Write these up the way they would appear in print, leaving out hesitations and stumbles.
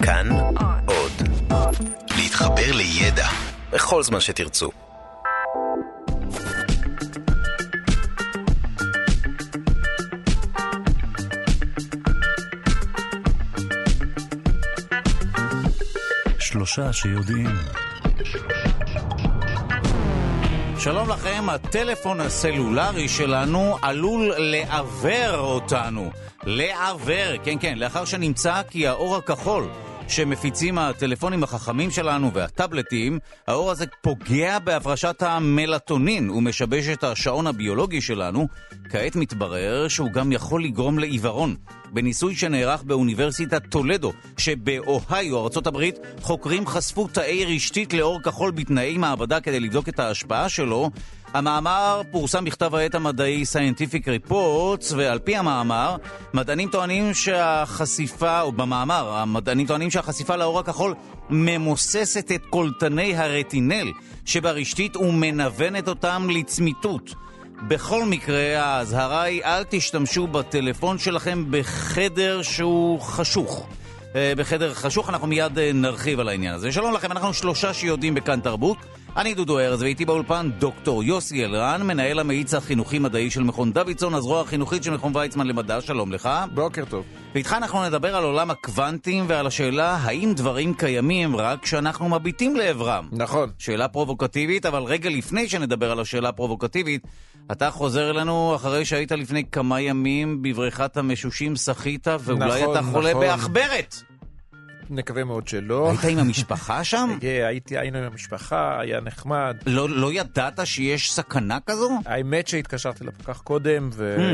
כאן עוד. להתחבר לידע בכל זמן שתרצו. שלושה שיודעים. שלום לכם, הטלפון הסלולרי שלנו עלול לעבר אותנו. לעבר, כן, כן, לאחר שנמצא כי האור הכחול שמפיצים הטלפונים החכמים שלנו והטאבלטים, האור הזה פוגע בהפרשת המלטונין ומשבש את השעון הביולוגי שלנו. כעת מתברר שהוא גם יכול לגרום לעיוורון. בניסוי שנערך באוניברסיטת טולדו שבאוהיו, ארצות הברית, חוקרים חשפו תאי רשתית לאור כחול בתנאי מעבדה כדי לבדוק את ההשפעה שלו. המאמר פורסם בכתב העת המדעי Scientific Reports, ועל פי המאמר, מדענים טוענים שהחשיפה, או במאמר, המדענים טוענים שהחשיפה לאור הכחול ממוססת את קולטני הרטינל שברשתית ומנוונת אותם לצמיתות. בכל מקרה, ההזהרה היא אל תשתמשו בטלפון שלכם בחדר שהוא חשוך. בחדר חשוך אנחנו מיד נרחיב על העניין הזה. שלום לכם, אנחנו שלושה שיודעים בכאן תרבות. אני דודו ארז, ואיתי באולפן דוקטור יוסי אלרן, מנהל המאיץ החינוכי-מדעי של מכון דוידסון, הזרוע החינוכית של מכון ויצמן למדע. שלום לך. בוקר טוב. ואיתך אנחנו נדבר על עולם הקוונטים ועל השאלה האם דברים קיימים רק כשאנחנו מביטים לעברם. נכון. שאלה פרובוקטיבית, אבל רגע לפני שנדבר על השאלה הפרובוקטיבית, אתה חוזר אלינו אחרי שהיית לפני כמה ימים בבריכת המשושים, שחית, ואולי נכון, אתה חולה נכון. באחברת. נקווה מאוד שלא. היית עם המשפחה שם? היינו עם המשפחה, היה נחמד. לא ידעת שיש סכנה כזו? האמת שהתקשרתי לפקח קודם,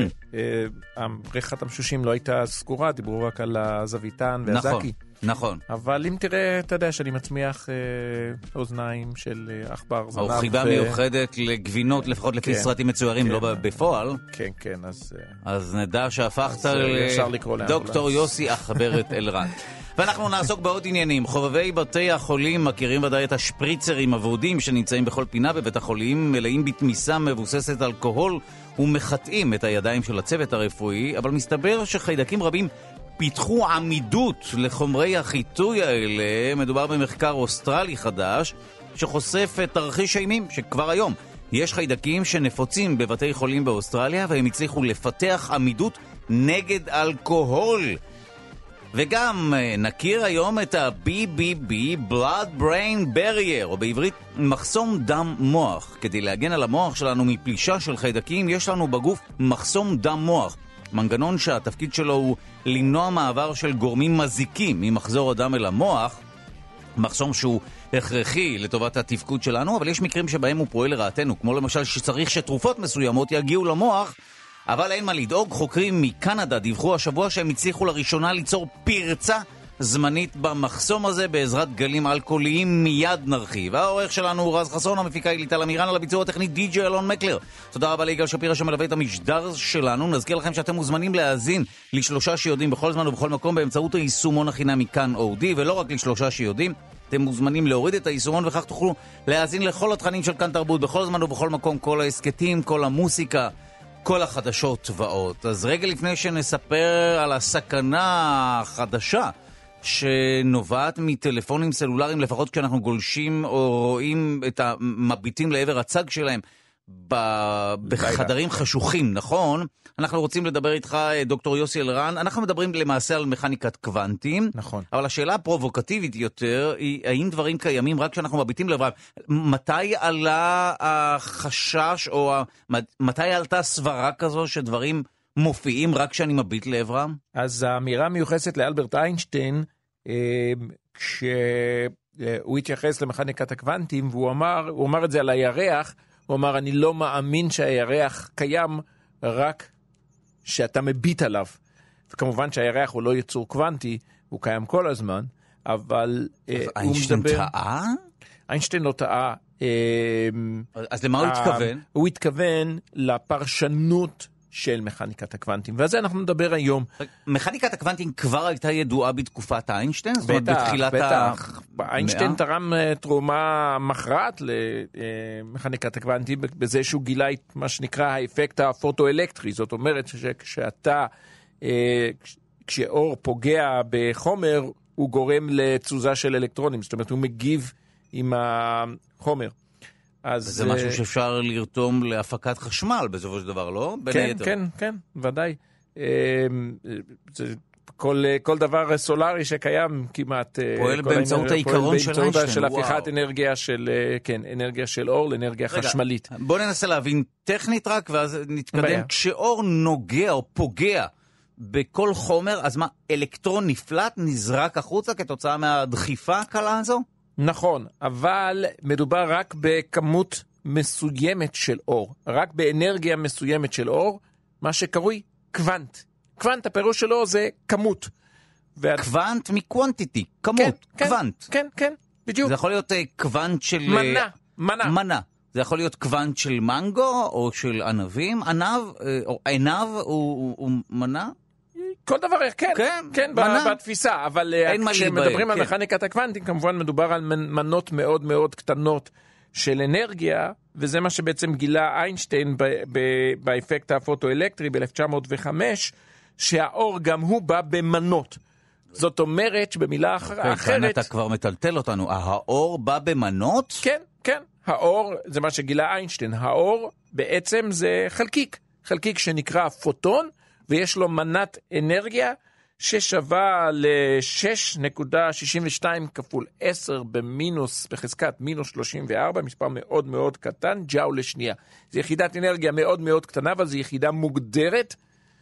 ובריכת המשושים לא הייתה סגורה, דיברו רק על הזוויתן והזקי. נכון. אבל אם תראה, אתה יודע שאני מצמיח אוזניים של עכבר זנב. או חיבה מיוחדת לגבינות, לפחות לפי סרטים מצוירים, לא בפועל. כן, כן. אז נדע שהפכת לדוקטור יוסי אחברת אלרן. ואנחנו נעסוק בעוד עניינים. חובבי בתי החולים מכירים ודאי את השפריצרים הוורודים שנמצאים בכל פינה בבית החולים, מלאים בתמיסה מבוססת אלכוהול ומחטאים את הידיים של הצוות הרפואי, אבל מסתבר שחיידקים רבים פיתחו עמידות לחומרי החיטוי האלה. מדובר במחקר אוסטרלי חדש שחושף את תרחיש האימים שכבר היום יש חיידקים שנפוצים בבתי חולים באוסטרליה, והם הצליחו לפתח עמידות נגד אלכוהול. וגם נכיר היום את ה-BBB, Blood Brain Barrier, או בעברית מחסום דם מוח. כדי להגן על המוח שלנו מפלישה של חיידקים, יש לנו בגוף מחסום דם מוח. מנגנון שהתפקיד שלו הוא למנוע מעבר של גורמים מזיקים ממחזור הדם אל המוח. מחסום שהוא הכרחי לטובת התפקוד שלנו, אבל יש מקרים שבהם הוא פועל לרעתנו, כמו למשל שצריך שתרופות מסוימות יגיעו למוח, אבל אין מה לדאוג. חוקרים מקנדה דיווחו השבוע שהם הצליחו לראשונה ליצור פרצה זמנית במחסום הזה בעזרת גלים אלכוהוליים. מיד נרחיב. העורך שלנו הוא רז חסון, המפיקה היא ליטל אמירן, על הביצוע הטכני די.ג'יי אלון מקלר. תודה רבה ליגאל שפירא שמלווה את המשדר שלנו. נזכיר לכם שאתם מוזמנים להאזין לשלושה שיודעים בכל זמן ובכל מקום באמצעות היישומון החינמי כאן אודי, ולא רק לשלושה שיודעים. אתם מוזמנים להוריד את היישומון, וכך תוכלו להאזין לכל התכנים של כאן תרבות בכל זמן ובכל מקום, כל העסקטים, כל המוסיקה, כל החדשות ועוד. אז רגע לפני שנספר על הסכנה החדשה שנובעת מטלפונים סלולריים, לפחות כשאנחנו גולשים או רואים את המביטים לעבר הצג שלהם בחדרים חשוכים, נכון? אנחנו רוצים לדבר איתך, דוקטור יוסי אלרן. אנחנו מדברים למעשה על מכניקת קוונטים. נכון. אבל השאלה הפרובוקטיבית יותר היא, האם דברים קיימים רק כשאנחנו מביטים לעברם? מתי עלה החשש, או מתי עלתה סברה כזו שדברים מופיעים רק כשאני מביט לעברם? אז האמירה מיוחסת לאלברט איינשטיין, כשהוא התייחס למכניקת הקוונטים, והוא אמר את זה על הירח, הוא אמר, אני לא מאמין שהירח קיים רק שאתה מביט עליו. וכמובן שהירח הוא לא יצור קוונטי, הוא קיים כל הזמן, אבל איינשטיין טעה? איינשטיין לא טעה. אז למה הוא התכוון? הוא התכוון לפרשנות של מכניקת הקוונטים, ועל זה אנחנו נדבר היום. מכניקת הקוונטים כבר הייתה ידועה בתקופת איינשטיין? בטח. איינשטיין תרם תרומה מכרעת למכניקת הקוונטים, בזה שהוא גילה מה שנקרא האפקט הפוטואלקטרי. זאת אומרת שכשאור פוגע בחומר, הוא גורם לתזוזה של אלקטרונים, זאת אומרת, הוא מגיב עם החומר. זה משהו שאפשר לרתום להפקת חשמל בסופו של דבר, לא? כן, ודאי. כל דבר סולרי שקיים כמעט פועל באמצעות העיקרון של איינשטיין, של הפיכת אנרגיה של אור לאנרגיה חשמלית. בוא ננסה להבין טכנית רק, ואז נתקדם. כשאור נוגע או פוגע בכל חומר, אז מה, אלקטרון נפלט, נזרק החוצה כתוצאה מהדחיפה הקלה הזו? נכון, אבל מדובר רק בכמות מסוימת של אור, רק באנרגיה מסוימת של אור, מה שקרוי קוונט. קוונט, הפירוש שלו זה כמות. קוונט מקוונטיטי, כמות, קוונט. כן, בדיוק. זה יכול להיות קוונט של... מנה. זה יכול להיות קוונט של מנגו או של ענבים. ענב הוא מנה? כל דבר, כן, בתפיסה, אבל כשמדברים על מכניקת הקוונטים, כמובן מדובר על מנות מאוד מאוד קטנות של אנרגיה, וזה מה שבעצם גילה איינשטיין באפקט הפוטואלקטרי ב-1905, שהאור גם הוא בא במנות. זאת אומרת שבמילה אחרת... כאן אתה כבר מטלטל אותנו. האור בא במנות? כן. האור, זה מה שגילה איינשטיין. האור בעצם זה חלקיק שנקרא פוטון, ויש לו מנת אנרגיה ששווה ל-6.62 כפול 10 בחזקת מינוס 34, מספר מאוד מאוד קטן, ג'אול לשנייה. זו יחידת אנרגיה מאוד מאוד קטנה, אבל זו יחידה מוגדרת,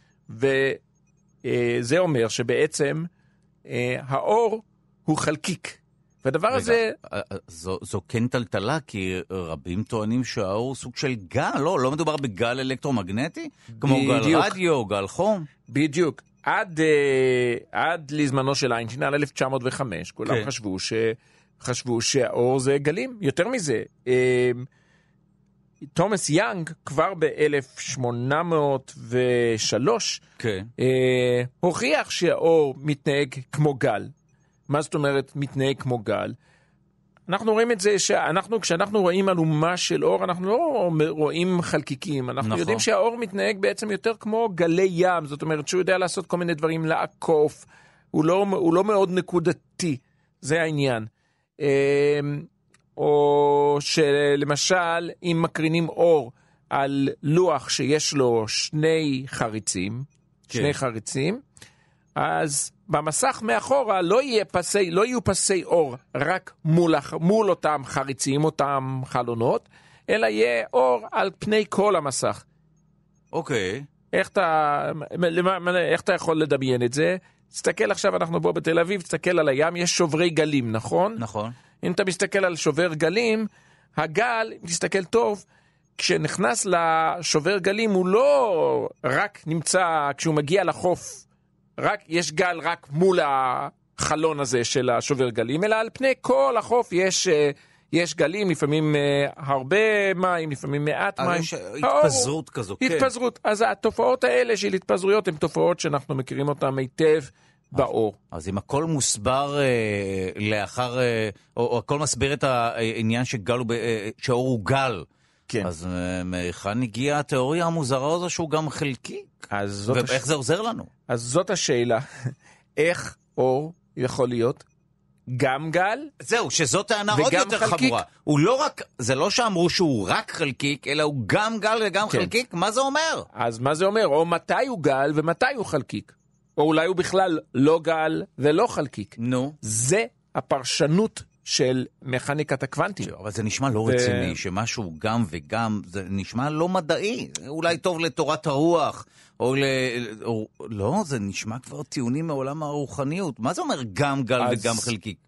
וזה אומר שבעצם האור הוא חלקיק. והדבר הזה... זו כן טלטלה, כי רבים טוענים שהאור הוא סוג של גל, לא מדובר בגל אלקטרומגנטי, כמו גל רדיו, גל חום. בדיוק. עד לזמנו של איינשטיין, על 1905, כולם חשבו שהאור זה גלים. יותר מזה, תומאס יאנג כבר ב-1803 הוכיח שהאור מתנהג כמו גל. מה זאת אומרת מתנהג כמו גל? אנחנו רואים את זה כשאנחנו רואים אלומה של אור, אנחנו לא רואים חלקיקים, אנחנו יודעים שהאור מתנהג בעצם יותר כמו גלי ים, זאת אומרת שהוא יודע לעשות כל מיני דברים, לעקוף, הוא לא מאוד נקודתי, זה העניין. או שלמשל, אם מקרינים אור על לוח שיש לו שני חריצים, אז במסך מאחורה לא יהיו פסי אור רק מול אותם חריצים, אותם חלונות, אלא יהיה אור על פני כל המסך. אוקיי. איך אתה יכול לדמיין את זה? תסתכל עכשיו, אנחנו פה בתל אביב, תסתכל על הים, יש שוברי גלים, נכון? נכון. אם אתה מסתכל על שובר גלים, הגל, אם תסתכל טוב, כשנכנס לשובר גלים, הוא לא רק נמצא, כשהוא מגיע לחוף, יש גל רק מול החלון הזה של השובר גלים, אלא על פני כל החוף יש גלים, לפעמים הרבה מים, לפעמים מעט מים. התפזרות כזו, כן. התפזרות. אז התופעות האלה של התפזרויות הן תופעות שאנחנו מכירים אותן היטב באור. אז אם הכל מוסבר לאחר, או הכל מסביר את העניין שהאור הוא גל, כן. אז מהיכן הגיעה התיאוריה המוזרה הזו שהוא גם חלקי? ואיך זה עוזר לנו? אז זאת השאלה, איך אור יכול להיות גם גל? זהו, שזאת טענה עוד יותר חמורה. הוא לא רק, זה לא שאמרו שהוא רק חלקיק, אלא הוא גם גל וגם חלקיק? מה זה אומר? אז מה זה אומר? או מתי הוא גל ומתי הוא חלקיק? או אולי הוא בכלל לא גל ולא חלקיק. נו. זה הפרשנות של מכניקת הקוונטים. אבל זה נשמע לא רציני, שמשהו גם וגם, זה נשמע לא מדעי. אולי טוב לתורת הרוח, לא, זה נשמע כבר טיעונים מעולם הרוחניות. מה זה אומר גם גל וגם חלקיק?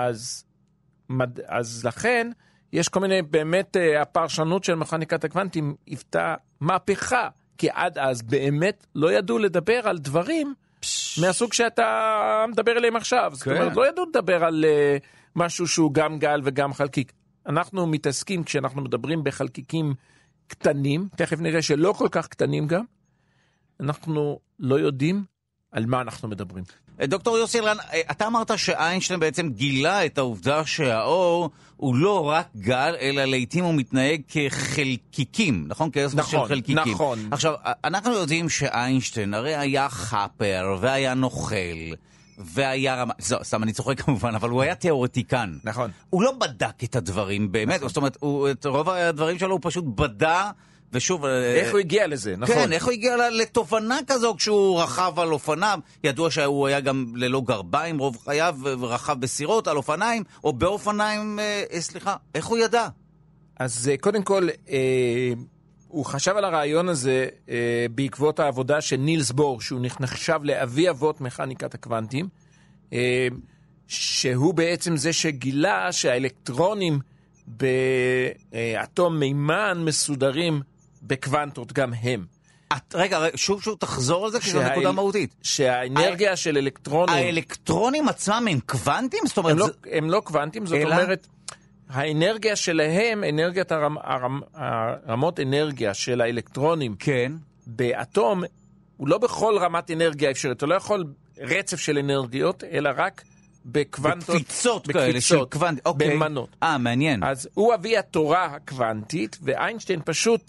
אז לכן, יש כל מיני, באמת, הפרשנות של מכניקת הקוונטים היוותה מהפכה, כי עד אז באמת לא ידעו לדבר על דברים מהסוג שאתה מדבר עליהם עכשיו. זאת אומרת, לא ידעו לדבר על משהו שהוא גם גל וגם חלקיק. אנחנו מתעסקים, כשאנחנו מדברים בחלקיקים קטנים, תכף נראה שלא כל כך קטנים גם, אנחנו לא יודעים על מה אנחנו מדברים. דוקטור יוסי אלרן, אתה אמרת שאיינשטיין בעצם גילה את העובדה שהאור הוא לא רק גל, אלא לעתים הוא מתנהג כחלקיקים, נכון? כאספקט של חלקיקים. נכון. עכשיו, אנחנו יודעים שאיינשטיין הרי היה חאפר והיה נוכל, והיה רמה... סתם, אני צוחק כמובן, אבל הוא היה תיאורטיקן. נכון. הוא לא בדק את הדברים באמת, זאת אומרת, את רוב הדברים שלו הוא פשוט בדע, ושוב... איך הוא הגיע לזה, נכון. כן, איך הוא הגיע לתובנה כזו כשהוא רכב על אופניו, ידוע שהוא היה גם ללא גרביים רוב חייו, ורכב בסירות על אופניים, או באופניים, סליחה, איך הוא ידע? אז קודם כל, הוא חשב על הרעיון הזה בעקבות העבודה של נילס בור, שהוא נחשב לאבי אבות מכניקת הקוונטים, שהוא בעצם זה שגילה שהאלקטרונים באטום מימן מסודרים בקוונטות גם הם. רגע, שוב תחזור על זה, כי זו נקודה מהותית. שהאנרגיה של אלקטרונים... האלקטרונים עצמם הם קוונטים? זאת אומרת... הם לא קוונטים, זאת אומרת... האנרגיה שלהם, רמות אנרגיה של האלקטרונים כן. באטום, הוא לא בכל רמת אנרגיה אפשרית, הוא לא יכול רצף של אנרגיות, אלא רק בקוונטות, בקפיצות כאלה של קוונט, אוקיי. במנות. מעניין. אז הוא אבי התורה הקוונטית, ואיינשטיין פשוט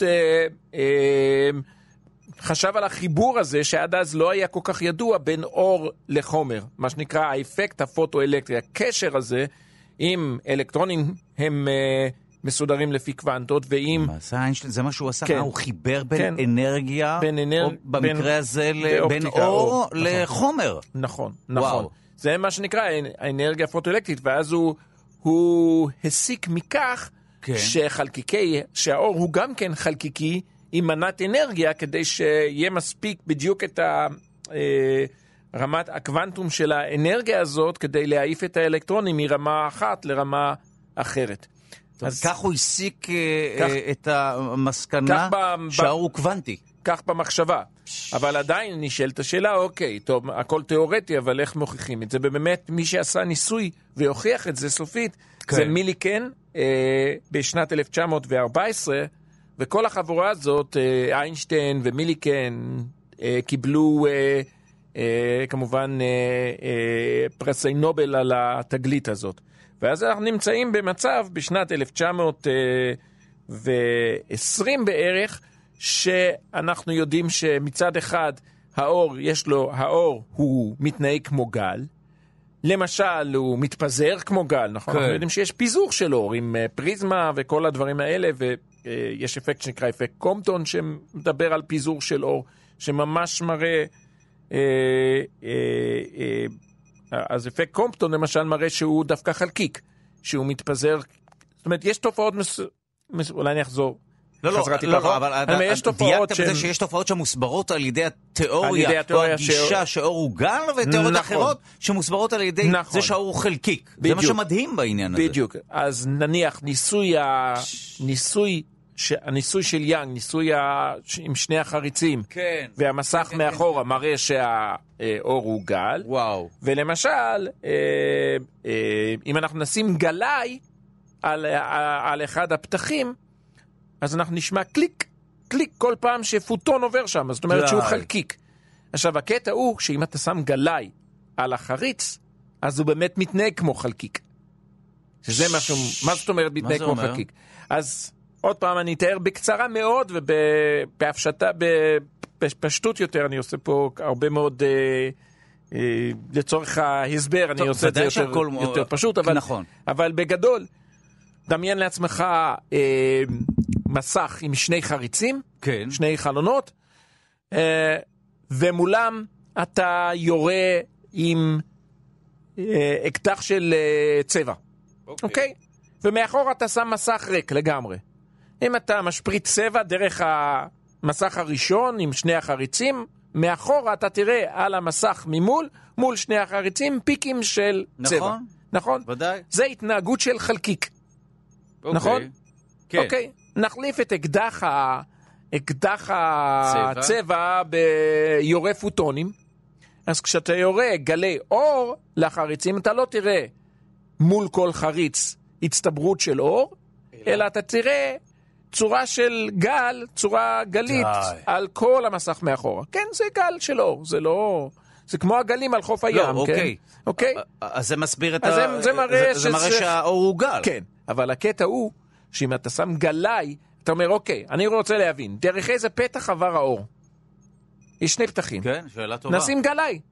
חשב על החיבור הזה, שעד אז לא היה כל כך ידוע בין אור לחומר, מה שנקרא האפקט הפוטואלקטרי, הקשר הזה, אם אלקטרונים הם מסודרים לפי קוונטות, ואם... זה מה שהוא עשה, הוא חיבר בין אנרגיה, במקרה הזה בין אור לחומר. נכון, נכון. זה מה שנקרא האנרגיה הפוטואלקטרית, ואז הוא הסיק מכך שהאור הוא גם כן חלקיקי עם מנת אנרגיה, כדי שיהיה מספיק בדיוק את רמת הקוונטום של האנרגיה הזאת, כדי להעיף את האלקטרונים מרמה אחת לרמה אחרת. אז כך הוא הסיק את המסקנה שהאור הוא קוונטי. כך במחשבה. אבל עדיין נשאלת השאלה, אוקיי, טוב, הכל תיאורטי, אבל איך מוכיחים את זה? ובאמת, מי שעשה ניסוי והוכיח את זה סופית, זה מיליקן בשנת 1914, וכל החבורה הזאת, איינשטיין ומיליקן, קיבלו כמובן פרסי נובל על התגלית הזאת. ואז אנחנו נמצאים במצב בשנת 1920 בערך, שאנחנו יודעים שמצד אחד האור הוא מתנהג כמו גל, למשל הוא מתפזר כמו גל, נכון? אנחנו יודעים שיש פיזור של אור עם פריזמה וכל הדברים האלה, ויש אפקט שנקרא אפקט קומפטון שמדבר על פיזור של אור, שממש מראה, אז אפקט קומפטון למשל מראה שהוא דווקא חלקיק, שהוא מתפזר, זאת אומרת יש תופעות, אולי אני אחזור, לא, אבל דייקת בזה שיש תופעות שמוסברות על ידי התיאוריה, או הגישה שאור הוא גל, ותיאוריות אחרות שמוסברות על ידי זה שהאור הוא חלקיק. זה מה שמדהים בעניין הזה. בדיוק. אז נניח הניסוי של יאנג, ניסוי עם שני החריצים, והמסך מאחורה מראה שהאור הוא גל. וואו. ולמשל, אם אנחנו נשים גלאי על אחד הפתחים, אז אנחנו נשמע קליק, קליק כל פעם שפוטון עובר שם, זאת אומרת שהוא חלקיק. עכשיו, הקטע הוא שאם אתה שם גלאי על החריץ, אז הוא באמת מתנהג כמו חלקיק. שזה משהו, מה זאת אומרת מתנהג כמו חלקיק? אז עוד פעם אני אתאר בקצרה מאוד, ובהפשטה, בפשטות יותר, אני עושה פה הרבה מאוד, לצורך ההסבר, אני עושה את זה יותר פשוט, אבל בגדול, דמיין לעצמך מסך עם שני חריצים, כן. שני חלונות, ומולם אתה יורה עם אקדח של צבע. אוקיי? ומאחור אתה שם מסך ריק לגמרי. אם אתה משפריץ צבע דרך המסך הראשון עם שני החריצים, מאחור אתה תראה על המסך ממול, מול שני החריצים, פיקים של צבע. נכון? נכון? ודאי. זה התנהגות של חלקיק. נכון? כן. אוקיי. נחליף את אקדח הצבע ביורה פוטונים. אז כשאתה יורה גלי אור לחריצים, אתה לא תראה מול כל חריץ הצטברות של אור, אלא אתה תראה צורה של גל, צורה גלית על כל המסך מאחורה. כן, זה גל של אור, זה לא... זה כמו הגלים על חוף הים, לא, כן? אוקיי. אז זה מסביר את זה מראה שהאור הוא גל. כן, אבל הקטע הוא שאם אתה שם גלאי, אתה אומר, אוקיי, אני רוצה להבין, דרך איזה פתח עבר האור? יש שני פתחים. כן, שאלה טובה. נשים גלאי.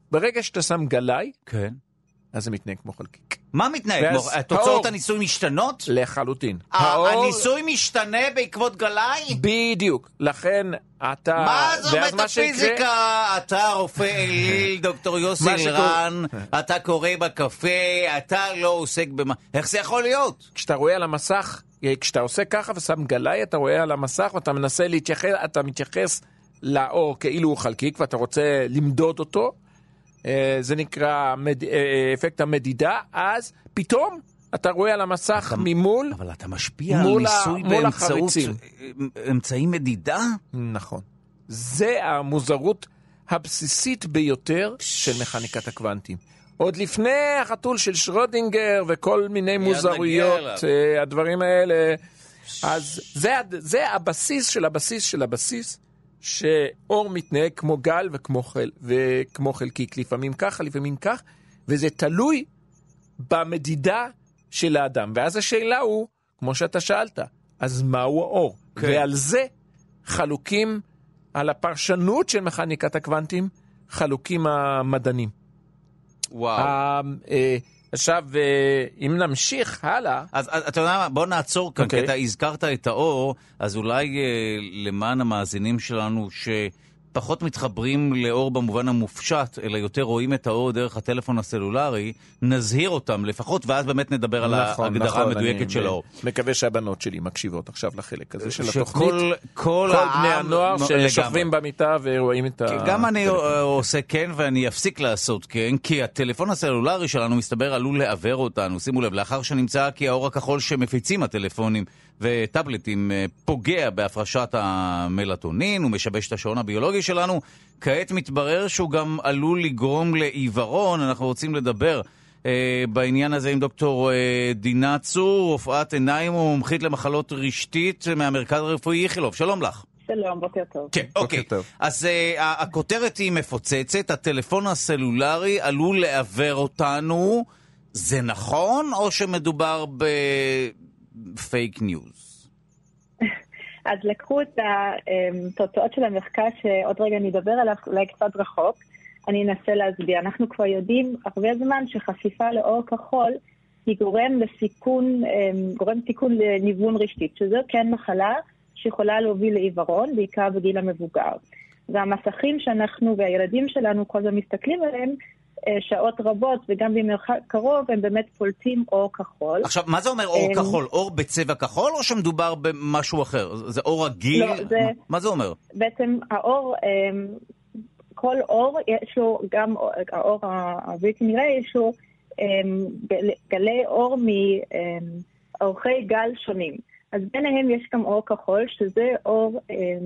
ברגע שאתה שם גלאי, כן. אז זה מתנהג כמו חלקיק. מה מתנהג? תוצאות הניסוי משתנות? לחלוטין. הניסוי משתנה בעקבות גלאי? בדיוק. לכן אתה... מה זו מטאפיזיקה? אתה רופא אליל, דוקטור יוסי אלרן, אתה קורא בקפה, אתה לא עוסק במה... איך זה יכול להיות? כשאתה רואה על המסך, כשאתה עושה ככה ושם גלאי, אתה רואה על המסך ואתה מנסה להתייחס, אתה מתייחס לאור כאילו הוא חלקיק ואתה רוצה למדוד אותו, זה נקרא אפקט המדידה, אז פתאום אתה רואה על המסך ממול... אבל אתה משפיע על ניסוי באמצעות אמצעי מדידה? נכון. זה המוזרות הבסיסית ביותר של מכניקת הקוונטים. עוד לפני החתול של שרודינגר וכל מיני מוזרויות, הדברים האלה. אז זה הבסיס של הבסיס של הבסיס, שאור מתנהג כמו גל וכמו חלקיק, לפעמים ככה, לפעמים כך, וזה תלוי במדידה של האדם. ואז השאלה הוא, כמו שאתה שאלת, אז מהו האור? כן. ועל זה חלוקים, על הפרשנות של מכניקת הקוונטים, חלוקים המדענים. וואו. עכשיו, אם נמשיך הלאה... אז אתה יודע מה, בוא נעצור כאן, כי אתה הזכרת את האור, אז אולי למען המאזינים שלנו שפחות מתחברים לאור במובן המופשט, אלא יותר רואים את האור דרך הטלפון הסלולרי, נזהיר אותם לפחות, ואז באמת נדבר על ההגדרה המדויקת של האור. מקווה שהבנות שלי מקשיבות עכשיו לחלק הזה של התוכנית. כל בני הנוער ששוכבים במיטה ורואים את ה... גם אני עושה כן ואני אפסיק לעשות כן, כי הטלפון הסלולרי שלנו מסתבר עלול לעבר אותנו. שימו לב, לאחר שנמצא כי האור הכחול שמפיצים הטלפונים וטאבלטים פוגע בהפרשת המלטונין ומשבש את השעון הביולוגי שלנו, כעת מתברר שהוא גם עלול לגרום לעיוורון. אנחנו רוצים לדבר בעניין הזה עם דוקטור דינה צור, רופאת עיניים ומומחית למחלות רשתית מהמרכז הרפואי איכילוב. שלום לך. שלום, בוקר טוב. כן, אוקיי. אז הכותרת היא מפוצצת, הטלפון הסלולרי עלול לעבר אותנו. זה נכון או שמדובר בפייק ניוז? אז לקחו את התוצאות של המחקר שעוד רגע נדבר עליו, אולי קצת רחוק. אני אנסה להסביר. אנחנו כבר יודעים הרבה זמן שחשיפה לאור כחול היא גורם סיכון לניוון רשתית, שזו כן מחלה שיכולה להוביל לעיוורון, בעיקר בגיל המבוגר. והמסכים שאנחנו והילדים שלנו כל הזמן מסתכלים עליהם, שעות רבות וגם במרחק קרוב, הם באמת פולטים אור כחול. עכשיו, מה זה אומר אור כחול? אור בצבע כחול או שמדובר במשהו אחר? זה אור רגיל? לא, מה זה אומר? בעצם האור... כל אור יש לו, גם האור הבלתי נראה, יש לו גלי אור מאורכי גל שונים. אז ביניהם יש גם אור כחול, שזה אור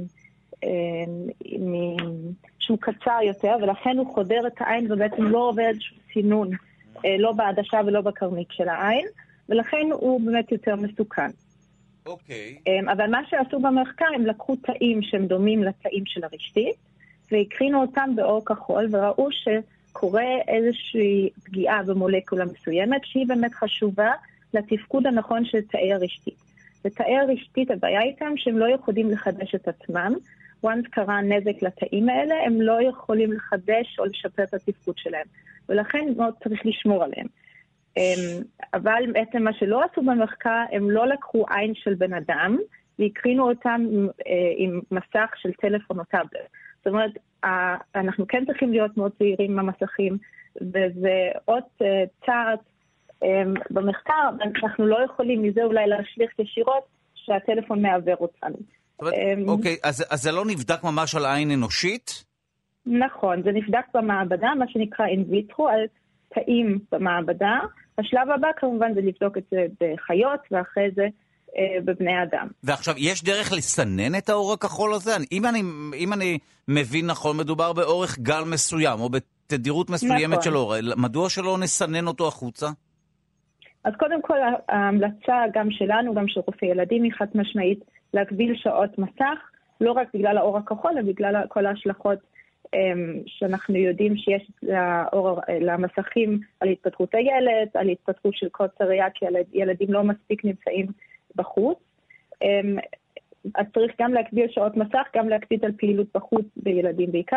שהוא קצר יותר, ולכן הוא חודר את העין ובעצם לא עובר איזשהו סינון, לא בעדשה ולא בקרנית של העין, ולכן הוא באמת יותר מסוכן. אוקיי. אבל מה שעשו במחקר, הם לקחו תאים שהם דומים לתאים של הרשתית, והקרינו אותם באור כחול, וראו שקורה איזושהי פגיעה במולקולה מסוימת, שהיא באמת חשובה לתפקוד הנכון של תאי הרשתית. ותאי הרשתית, הבעיה איתם שהם לא יכולים לחדש את עצמם. once קרה נזק לתאים האלה, הם לא יכולים לחדש או לשפר את התפקוד שלהם. ולכן מאוד צריך לשמור עליהם. אבל בעצם מה שלא עשו במחקר, הם לא לקחו עין של בן אדם, והקרינו אותם עם מסך של טלפון או טאבלט. זאת אומרת, אנחנו כן צריכים להיות מאוד צעירים במסכים, וזה עוד צעד במחקר, אנחנו לא יכולים מזה אולי להשליך ישירות שהטלפון מעבר אותנו. אוקיי, אז זה לא נבדק ממש על עין אנושית? נכון, זה נבדק במעבדה, מה שנקרא in vitro, על תאים במעבדה. השלב הבא כמובן זה לבדוק את זה בחיות, ואחרי זה בבני אדם. ועכשיו, יש דרך לסנן את האור הכחול הזה? אם אני מבין נכון, מדובר באורך גל מסוים, או בתדירות מסוימת נכון. של אור. מדוע שלא נסנן אותו החוצה? אז קודם כל, ההמלצה גם שלנו, גם של רופאי ילדים, היא חד משמעית להגביל שעות מסך, לא רק בגלל האור הכחול, אלא בגלל כל ההשלכות שאנחנו יודעים שיש למסכים על התפתחות הילד, על התפתחות של קוצר ראייה, כי ילדים לא מספיק נמצאים בחוץ. אז צריך גם להקביל שעות מסך, גם להקפיד על פעילות בחוץ בילדים בעיקר,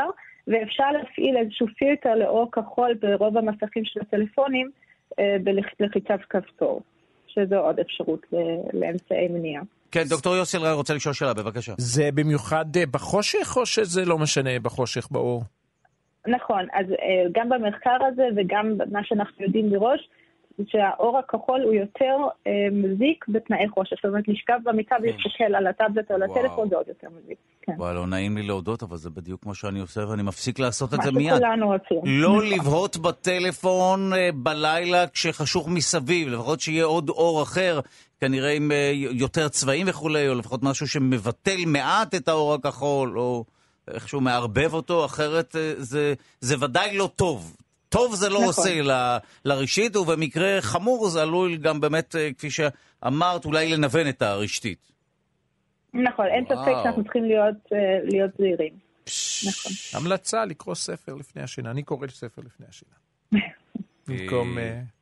ואפשר להפעיל איזשהו פילטר לאור כחול ברוב המסכים של הטלפונים בלחיצת כפתור, שזו עוד אפשרות לאמצעי מניעה. כן, דוקטור יוסי אלרן רוצה לשאול שאלה, בבקשה. זה במיוחד בחושך או שזה לא משנה בחושך, באור? נכון, אז גם במחקר הזה וגם מה שאנחנו יודעים מראש, שהאור הכחול הוא יותר מזיק בתנאי חושך. זאת אומרת, לשכב במיטה ולהסתכל על הטאבלט או על הטלפון, זה עוד יותר מזיק. וואי, לא נעים לי להודות, אבל זה בדיוק מה שאני עושה, ואני מפסיק לעשות את זה מיד. מה שכולנו רוצים. לא לבהות בטלפון בלילה כשחשוך מסביב, לפחות שיהיה עוד אור אחר, כנראה עם יותר צבעים וכולי, או לפחות משהו שמבטל מעט את האור הכחול, או איכשהו מערבב אותו, אחרת זה ודאי לא טוב. טוב זה לא עושה לרשתית, ובמקרה חמור זה עלול גם באמת, כפי שאמרת, אולי לנוון את הרשתית. נכון, אין ספק שאנחנו צריכים להיות זהירים. נכון. המלצה לקרוא ספר לפני השינה. אני קורא ספר לפני השינה. במקום,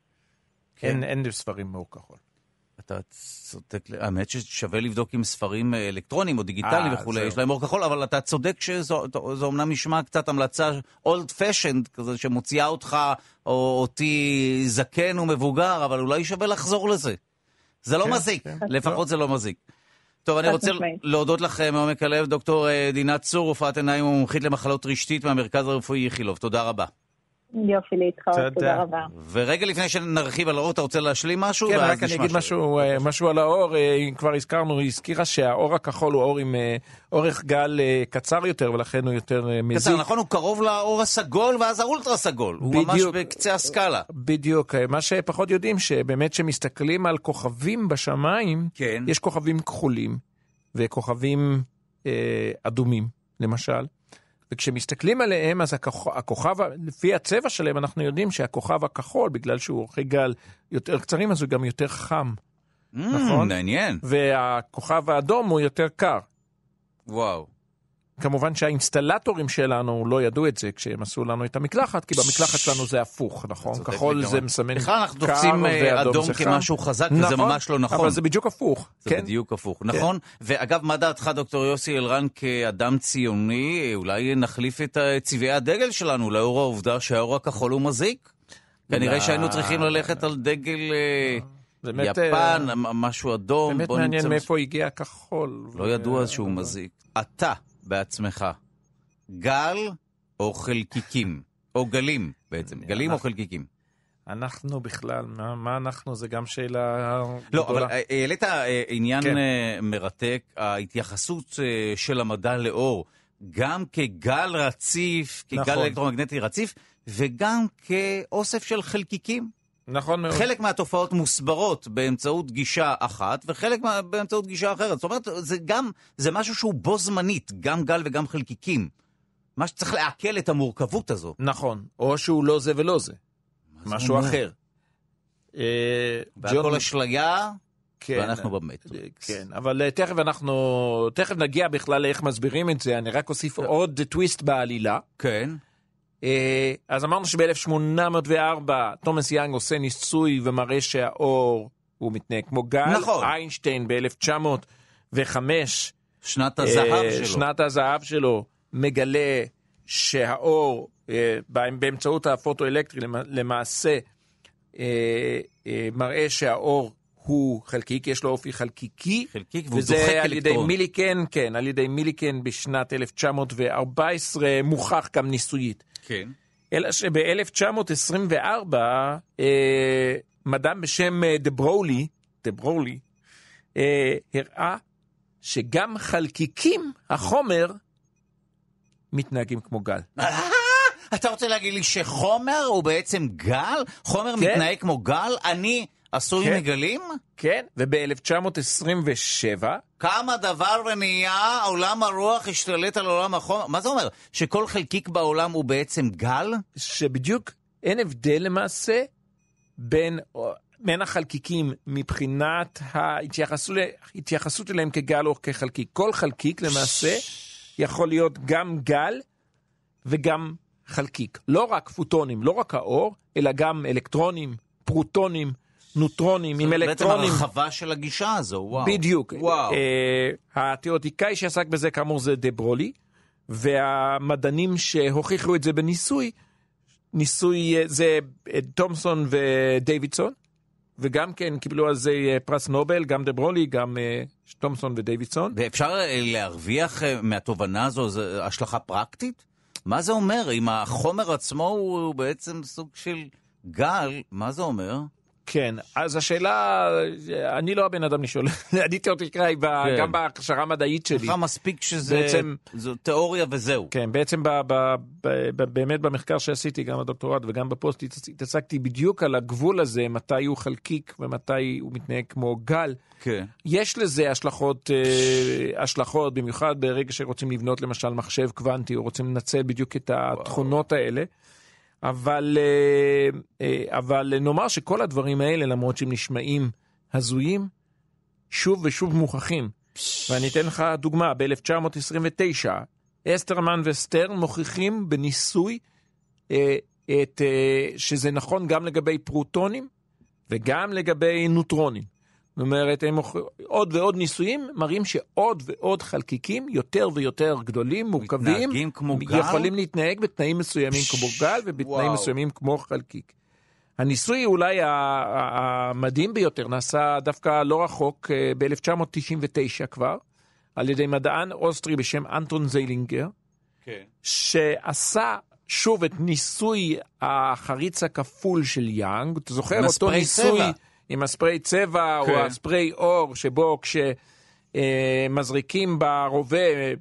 אין ספרים מאור כחול. אתה צודק, האמת ששווה לבדוק עם ספרים אלקטרוניים או דיגיטליים וכו', יש להם אור כחול, אבל אתה צודק שזו אומנם נשמע קצת המלצה old fashioned כזה, שמוציאה אותך או אותי זקן ומבוגר, אבל אולי שווה לחזור לזה. זה לא מזיק, לפחות זה לא מזיק. טוב, אני רוצה להודות לכם מעומק הלב, דוקטור דינת צור, רופאת עיניים ומומחית למחלות רשתית מהמרכז הרפואי איכילוב. תודה רבה. יופי להתחאות, תודה רבה. ורגע לפני שנרחיב על האור, אתה רוצה להשלים משהו? כן, רק אני אגיד משהו על האור. כבר הזכרנו, היא הזכירה שהאור הכחול הוא אור עם אורך גל קצר יותר, ולכן הוא יותר מזיק. קצר, נכון, הוא קרוב לאור הסגול, ואז האולטרה סגול. הוא ממש בקצה הסקאלה. בדיוק, מה שפחות יודעים, שבאמת שמסתכלים על כוכבים בשמיים, יש כוכבים כחולים, וכוכבים אדומים, למשל. וכשמסתכלים עליהם, אז הכוכב, לפי הצבע שלהם, אנחנו יודעים שהכוכב הכחול, בגלל שהוא אורכי גל יותר קצרים, אז הוא גם יותר חם. נכון? מעניין. והכוכב האדום הוא יותר קר. וואו. כמובן שהאינסטלטורים שלנו לא ידעו את זה כשהם עשו לנו את המקלחת, כי במקלחת שלנו זה הפוך, נכון? כחול זה מסמן קר, אנחנו תופסים אדום כמשהו חזק, וזה ממש לא נכון. אבל זה בדיוק הפוך. זה בדיוק הפוך, נכון? ואגב, מה דעתך, דוקטור יוסי אלרן, כאדם ציוני, אולי נחליף את צבעי הדגל שלנו לאור העובדה שהאור הכחול הוא מזיק? כנראה שהיינו צריכים ללכת על דגל יפן, משהו אדום. באמת מעניין מאיפה הגיע הכחול. לא ידוע שהוא מזיק. אתה בעצמך, גל או חלקיקים? או גלים בעצם, גלים או חלקיקים? אנחנו בכלל, מה אנחנו? זה גם שאלה לא, גדולה. אבל העלית עניין מרתק, ההתייחסות של המדע לאור, גם כגל רציף, כגל אלקטרומגנטי רציף, וגם כאוסף של חלקיקים. נכון מאוד. חלק מהתופעות מוסברות באמצעות גישה אחת, וחלק באמצעות גישה אחרת. זאת אומרת, זה משהו שהוא בו זמנית, גם גל וגם חלקיקים. מה שצריך לעכל את המורכבות הזו. נכון, או שהוא לא זה ולא זה. משהו אחר. והכל אשליה, ואנחנו באמת. כן, אבל תכף נגיע בכלל לאיך מסבירים את זה, אני רק אוסיף עוד טוויסט בעלילה. כן. אז אמרנו שב-1804 תומאס יאנג עושה ניסוי ומראה שהאור הוא מתנהג כמו גל. נכון. איינשטיין ב-1905 שנת הזהב שלו מגלה שהאור באמצעות הפוטואלקטרי למעשה מראה שהאור הוא חלקיק, יש לו אופי חלקיקי, וזה על ידי מיליקן, כן, על ידי מיליקן בשנת 1914 מוכח גם ניסויית. כן. אלא שב-1924 מדען בשם דברולי הראה שגם חלקיקים, החומר, מתנהגים כמו גל. אתה רוצה להגיד לי שחומר הוא בעצם גל? חומר מתנהג כמו גל? אני עשוי מגלים? כן, וב-1927... כמה דבר ונהיה, עולם הרוח השתלט על עולם החומר. מה זה אומר? שכל חלקיק בעולם הוא בעצם גל? שבדיוק אין הבדל למעשה בין החלקיקים מבחינת ההתייחסות אליהם כגל או כחלקיק. כל חלקיק למעשה יכול להיות גם גל וגם חלקיק. לא רק פוטונים, לא רק האור, אלא גם אלקטרונים, פרוטונים, נוטרונים עם אלקטרונים. בעצם הרחבה של הגישה הזו, וואו. בדיוק. וואו. התיאורטיקאי שעסק בזה כאמור זה דברולי, והמדענים שהוכיחו את זה בניסוי, זה תומסון ודייווידסון, וגם כן קיבלו על זה פרס נובל, גם דה ברולי, גם תומסון ודייווידסון. ואפשר להרוויח מהתובנה הזו השלכה פרקטית? מה זה אומר? אם החומר עצמו הוא בעצם סוג של גל, מה זה אומר? כן, אז השאלה, אני לא הבן אדם לשאול, אני תיאורטיקאי גם בהכשרה המדעית שלי. לך מספיק שזה תיאוריה וזהו. כן, בעצם באמת במחקר שעשיתי, גם בדוקטורט וגם בפוסט, התעסקתי בדיוק על הגבול הזה, מתי הוא חלקיק ומתי הוא מתנהג כמו גל. כן. יש לזה השלכות, במיוחד ברגע שרוצים לבנות למשל מחשב קוונטי, או רוצים לנצל בדיוק את התכונות האלה. אבל נאמר שכל הדברים האלה, למרות שהם נשמעים הזויים, שוב ושוב מוכחים. ואני אתן לך דוגמה, ב-1929, אסטרמן וסטרן מוכיחים בניסוי שזה נכון גם לגבי פרוטונים וגם לגבי נוטרונים. זאת אומרת, עוד ועוד ניסויים מראים שעוד ועוד חלקיקים יותר ויותר גדולים, מורכבים, יכולים להתנהג בתנאים מסוימים כמו גל ובתנאים מסוימים כמו חלקיק. הניסוי אולי המדהים ביותר נעשה דווקא לא רחוק, ב-1999 כבר, על ידי מדען אוסטרי בשם אנטון זיילינגר, שעשה שוב את ניסוי החריץ הכפול של יאנג. אתה זוכר אותו ניסוי עם הספרי צבע או הספרי אור, שבו כשמזריקים ברובה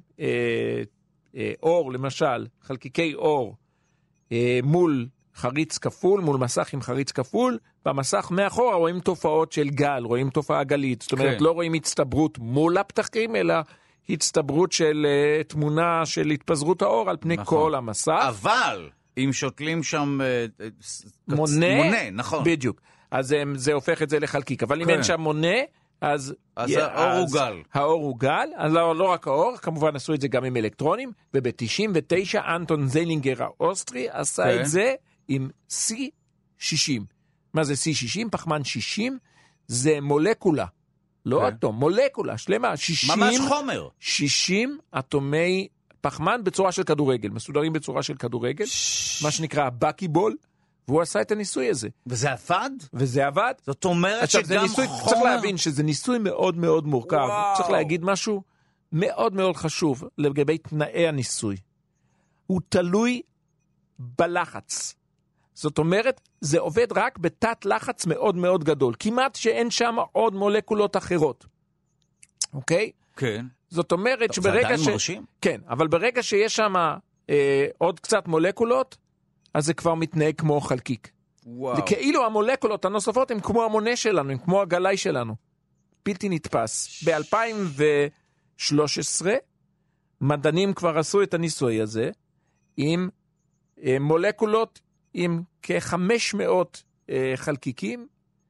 אור, למשל, חלקיקי אור, מול חריץ כפול, מול מסך עם חריץ כפול, במסך מאחורה רואים תופעות של גל, רואים תופעה גלית. זאת אומרת, לא רואים הצטברות מול הפתחים, אלא הצטברות של תמונה של התפזרות האור על פני כל המסך. אבל אם שותלים שם מונה, נכון. בדיוק. אז זה הופך את זה לחלקיק. אבל אם אין שם מונה, אז האור הוא גל. האור הוא גל, אז לא רק האור, כמובן עשו את זה גם עם אלקטרונים, וב-99 אנטון זיילינגר האוסטרי עשה את זה עם C60. מה זה C60? פחמן 60 זה מולקולה, לא אטום, מולקולה שלמה, 60, ממש חומר. 60 אטומי פחמן בצורה של כדורגל, מסודרים בצורה של כדורגל, מה שנקרא בקיבול, והוא עשה את הניסוי הזה. וזה עבד? וזה עבד. זאת אומרת שגם חומר... צריך להבין שזה ניסוי מאוד מאוד מורכב. וואו. צריך להגיד משהו מאוד מאוד חשוב לגבי תנאי הניסוי. הוא תלוי בלחץ. זאת אומרת, זה עובד רק בתת לחץ מאוד מאוד גדול. כמעט שאין שם עוד מולקולות אחרות. אוקיי? כן. זאת אומרת שברגע זה עדיין מרשים? כן, אבל ברגע שיש שם עוד קצת מולקולות, אז זה כבר מתנהג כמו חלקיק. וואו. וכאילו המולקולות הנוספות הן כמו המונה שלנו, הן כמו הגלאי שלנו. בלתי נתפס. ב-2013, מדענים כבר עשו את הניסוי הזה, עם מולקולות עם כ-500 חלקיקים,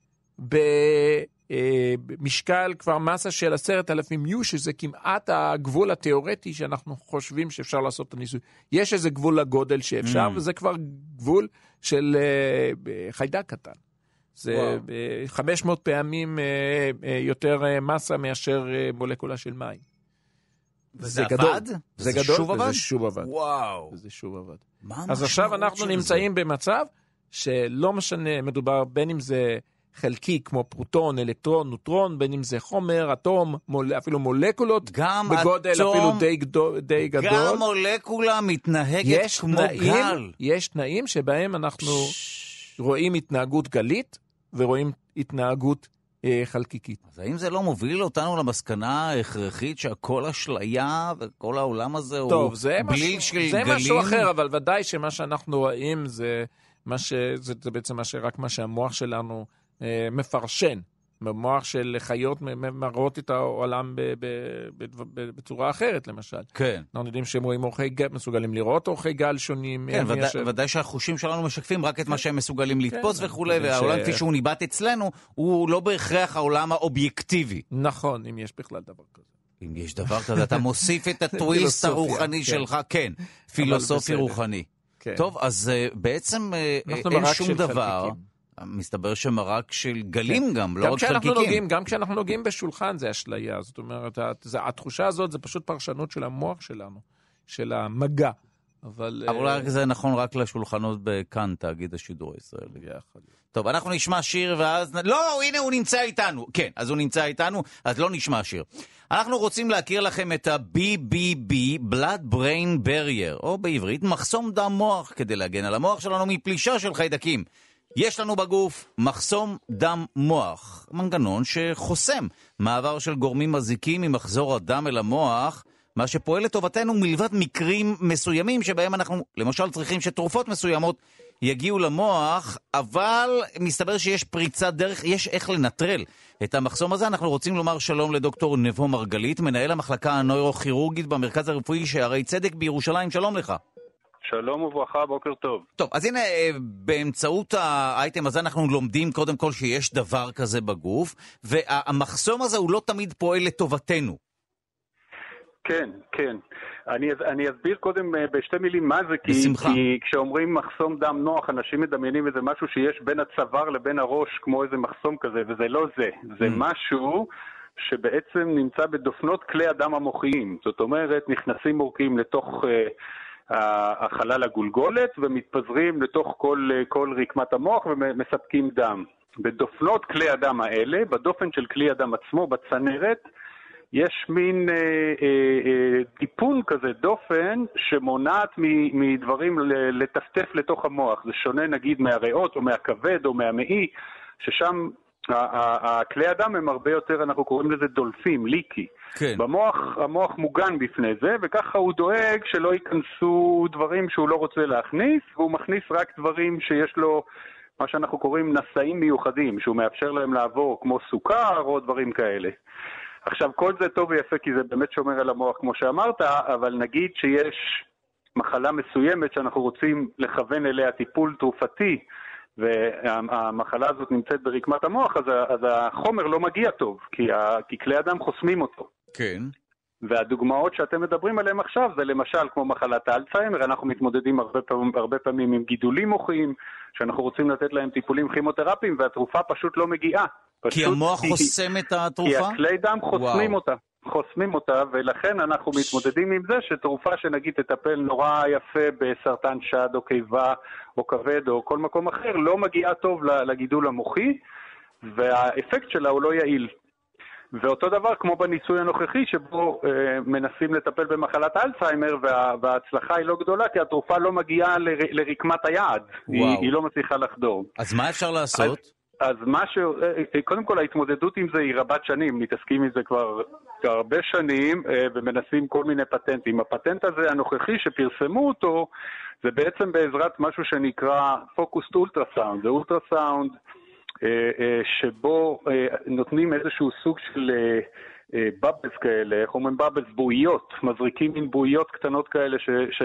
במשקל כבר מסה של 10,000 יו, שזה כמעט הגבול התיאורטי שאנחנו חושבים שאפשר לעשות את הניסוי. יש איזה גבול לגודל שאפשר, וזה כבר גבול של חיידק קטן. זה 500 פעמים יותר מסה מאשר מולקולה של מים. וזה גדול. זה גדול, שוב עבד? וזה שוב עבד. וואו. וזה שוב עבד. אז עכשיו אנחנו נמצאים במצב שלא משנה, מדובר בין אם זה חלקי כמו פרוטון, אלקטרון, נוטרון, בין אם זה חומר, אטום, אפילו מולקולות, בגודל אפילו די גדול. גם מולקולה מתנהגת כמו גל. יש תנאים שבהם אנחנו רואים התנהגות גלית, ורואים התנהגות חלקיקית. אז האם זה לא מוביל אותנו למסקנה ההכרחית שהכל אשליה וכל העולם הזה הוא בליל של גלים? זה משהו אחר, אבל ודאי שמה שאנחנו רואים זה בעצם רק מה שהמוח שלנו מפרשן. במוח של חיות מראות את העולם בצורה אחרת, למשל. כן. אנחנו יודעים שהם רואים אורכי גל, מסוגלים לראות אורכי גל שונים. כן, ודאי שהחושים שלנו משקפים רק את מה שהם מסוגלים לתפוס וכו', והעולם כפי שהוא ניבט אצלנו, הוא לא בהכרח העולם האובייקטיבי. נכון, אם יש בכלל דבר כזה. אם יש דבר כזה, אתה מוסיף את הטוויסט הרוחני שלך, כן, פילוסופי רוחני. טוב, אז בעצם אין שום דבר. מסתבר שמרק של גלים גם, לא רק חלקיקים. גם כשאנחנו נוגעים בשולחן זה אשליה, זאת אומרת, התחושה הזאת זה פשוט פרשנות של המוח שלנו, של המגע. אבל אולי זה נכון רק לשולחנות בכאן, תאגיד השידור הישראלי. טוב, אנחנו נשמע שיר ואז... לא, הנה הוא נמצא איתנו. כן, אז הוא נמצא איתנו, אז לא נשמע שיר. אנחנו רוצים להכיר לכם את ה-BBB, Blood Brain Barrier, או בעברית, מחסום דם מוח, כדי להגן על המוח שלנו מפלישה של חיידקים. יש לנו בגוף מחסום דם מוח, מנגנון שחוסם מעבר של גורמים מזיקים ממחזור הדם אל המוח, מה שפועל לטובתנו מלבד מקרים מסוימים שבהם אנחנו למשל צריכים שתרופות מסוימות יגיעו למוח, אבל מסתבר שיש פריצת דרך, יש איך לנטרל את המחסום הזה. אנחנו רוצים לומר שלום לדוקטור נבו מרגלית, מנהל המחלקה הנוירוכירורגית במרכז הרפואי שערי צדק בירושלים. שלום לך. שלום וברכה, בוקר טוב. טוב, אז הנה, באמצעות האייטם הזה אנחנו לומדים קודם כל שיש דבר כזה בגוף, והמחסום הזה הוא לא תמיד פועל לטובתנו. כן, כן. אני אסביר קודם בשתי מילים מה זה, כי כשאומרים מחסום דם נוח, אנשים מדמיינים איזה משהו שיש בין הצוואר לבין הראש, כמו איזה מחסום כזה, וזה לא זה. זה משהו שבעצם נמצא בדופנות כלי הדם המוחיים. זאת אומרת, נכנסים עורקים לתוך החלל הגולגולת, ומתפזרים לתוך כל רקמת המוח ומספקים דם. בדופנות כלי הדם האלה, בדופן של כלי הדם עצמו, בצנרת, יש מין טיפון כזה, דופן, שמונעת מדברים לטפטף לתוך המוח. זה שונה נגיד מהריאות או מהכבד או מהמעי, ששם הכלי הדם הם הרבה יותר, אנחנו קוראים לזה דולפים, ליקי. כן. במוח, המוח מוגן בפני זה, וככה הוא דואג שלא ייכנסו דברים שהוא לא רוצה להכניס, והוא מכניס רק דברים שיש לו, מה שאנחנו קוראים נשאים מיוחדים, שהוא מאפשר להם לעבור כמו סוכר או דברים כאלה. עכשיו, כל זה טוב ויפה כי זה באמת שומר על המוח כמו שאמרת, אבל נגיד שיש מחלה מסוימת שאנחנו רוצים לכוון אליה טיפול תרופתי, והמחלה הזאת נמצאת ברקמת המוח, אז החומר לא מגיע טוב, כי כלי הדם חוסמים אותו. כן. והדוגמאות שאתם מדברים עליהם עכשיו זה למשל כמו מחלת האלצהיימר, אנחנו מתמודדים הרבה פעמים עם גידולים מוחיים, שאנחנו רוצים לתת להם טיפולים כימותרפיים, והתרופה פשוט לא מגיעה. כי המוח חוסם את התרופה? כי הכלי דם חוסמים אותה, ולכן אנחנו מתמודדים עם זה שתרופה שנגיד תטפל נורא יפה בסרטן שד או קיבה או כבד או כל מקום אחר, לא מגיעה טוב לגידול המוחי, והאפקט שלה הוא לא יעיל. ואותו דבר כמו בניסוי הנוכחי שבו מנסים לטפל במחלת אלצהיימר, וההצלחה היא לא גדולה כי התרופה לא מגיעה לרקמת היעד, היא לא מצליחה לחדור. אז מה אפשר לעשות? אז קודם כל ההתמודדות עם זה היא רבת שנים, מתעסקים עם זה כבר הרבה שנים ומנסים כל מיני פטנטים. הפטנט הזה הנוכחי שפרסמו אותו זה בעצם בעזרת משהו שנקרא Focused Ultrasound. זה אולטרסאונד שבו נותנים איזשהו סוג של באבלס כאלה, איך אומרים באבלס? בועיות, מזריקים עם בועיות קטנות כאלה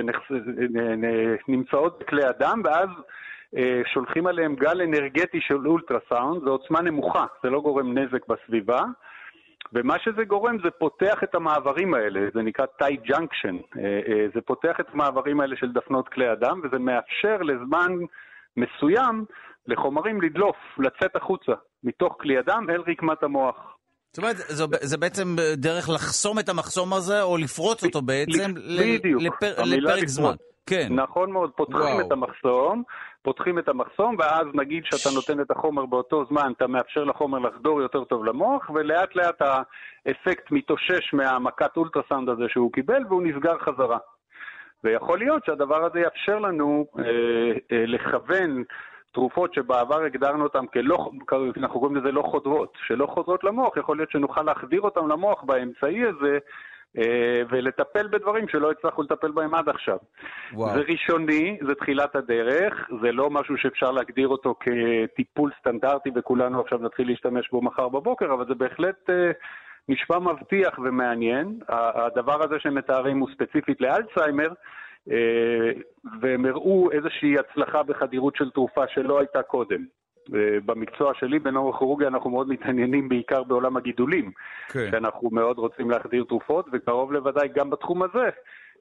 שנמצאות בכלי הדם, ואז שולחים עליהם גל אנרגטי של אולטרסאונד. זה עוצמה נמוכה, זה לא גורם נזק בסביבה, ומה שזה גורם זה פותח את המעברים האלה, זה נקרא טייט ג'אנקשן, זה פותח את המעברים האלה של דפנות כלי הדם, וזה מאפשר לזמן מסוים לחומרים לדלוף, לצאת החוצה, מתוך כלי הדם אל רקמת המוח. זאת אומרת, זה בעצם דרך לחסום את המחסום הזה, או לפרוץ אותו בעצם לפרק זמן. כן. נכון מאוד, פותחים את המחסום, ואז נגיד שאתה נותן את החומר באותו זמן, אתה מאפשר לחומר לחדור יותר טוב למוח, ולאט לאט האפקט מתאושש מהמכת אולטרסאונד הזה שהוא קיבל, והוא נסגר חזרה. ויכול להיות שהדבר הזה יאפשר לנו לכוון תרופות שבעבר הגדרנו אותן אנחנו קוראים לזה לא חודרות, שלא חודרות למוח, יכול להיות שנוכל להחדיר אותם למוח באמצעי הזה, ולטפל בדברים שלא הצלחנו לטפל בהם עד עכשיו. וואו. זה ראשוני, זה תחילת הדרך, זה לא משהו שאפשר להגדיר אותו כטיפול סטנדרטי וכולנו עכשיו נתחיל להשתמש בו מחר בבוקר, אבל זה בהחלט נשמע מבטיח ומעניין. הדבר הזה שמתארים הוא ספציפית לאלצהיימר, והם הראו איזושהי הצלחה בחדירות של תרופה שלא הייתה קודם. במקצוע שלי בנוירוכירורגיה אנחנו מאוד מתעניינים בעיקר בעולם הגידולים, שאנחנו מאוד רוצים להחדיר תרופות, וקרוב לוודאי גם בתחום הזה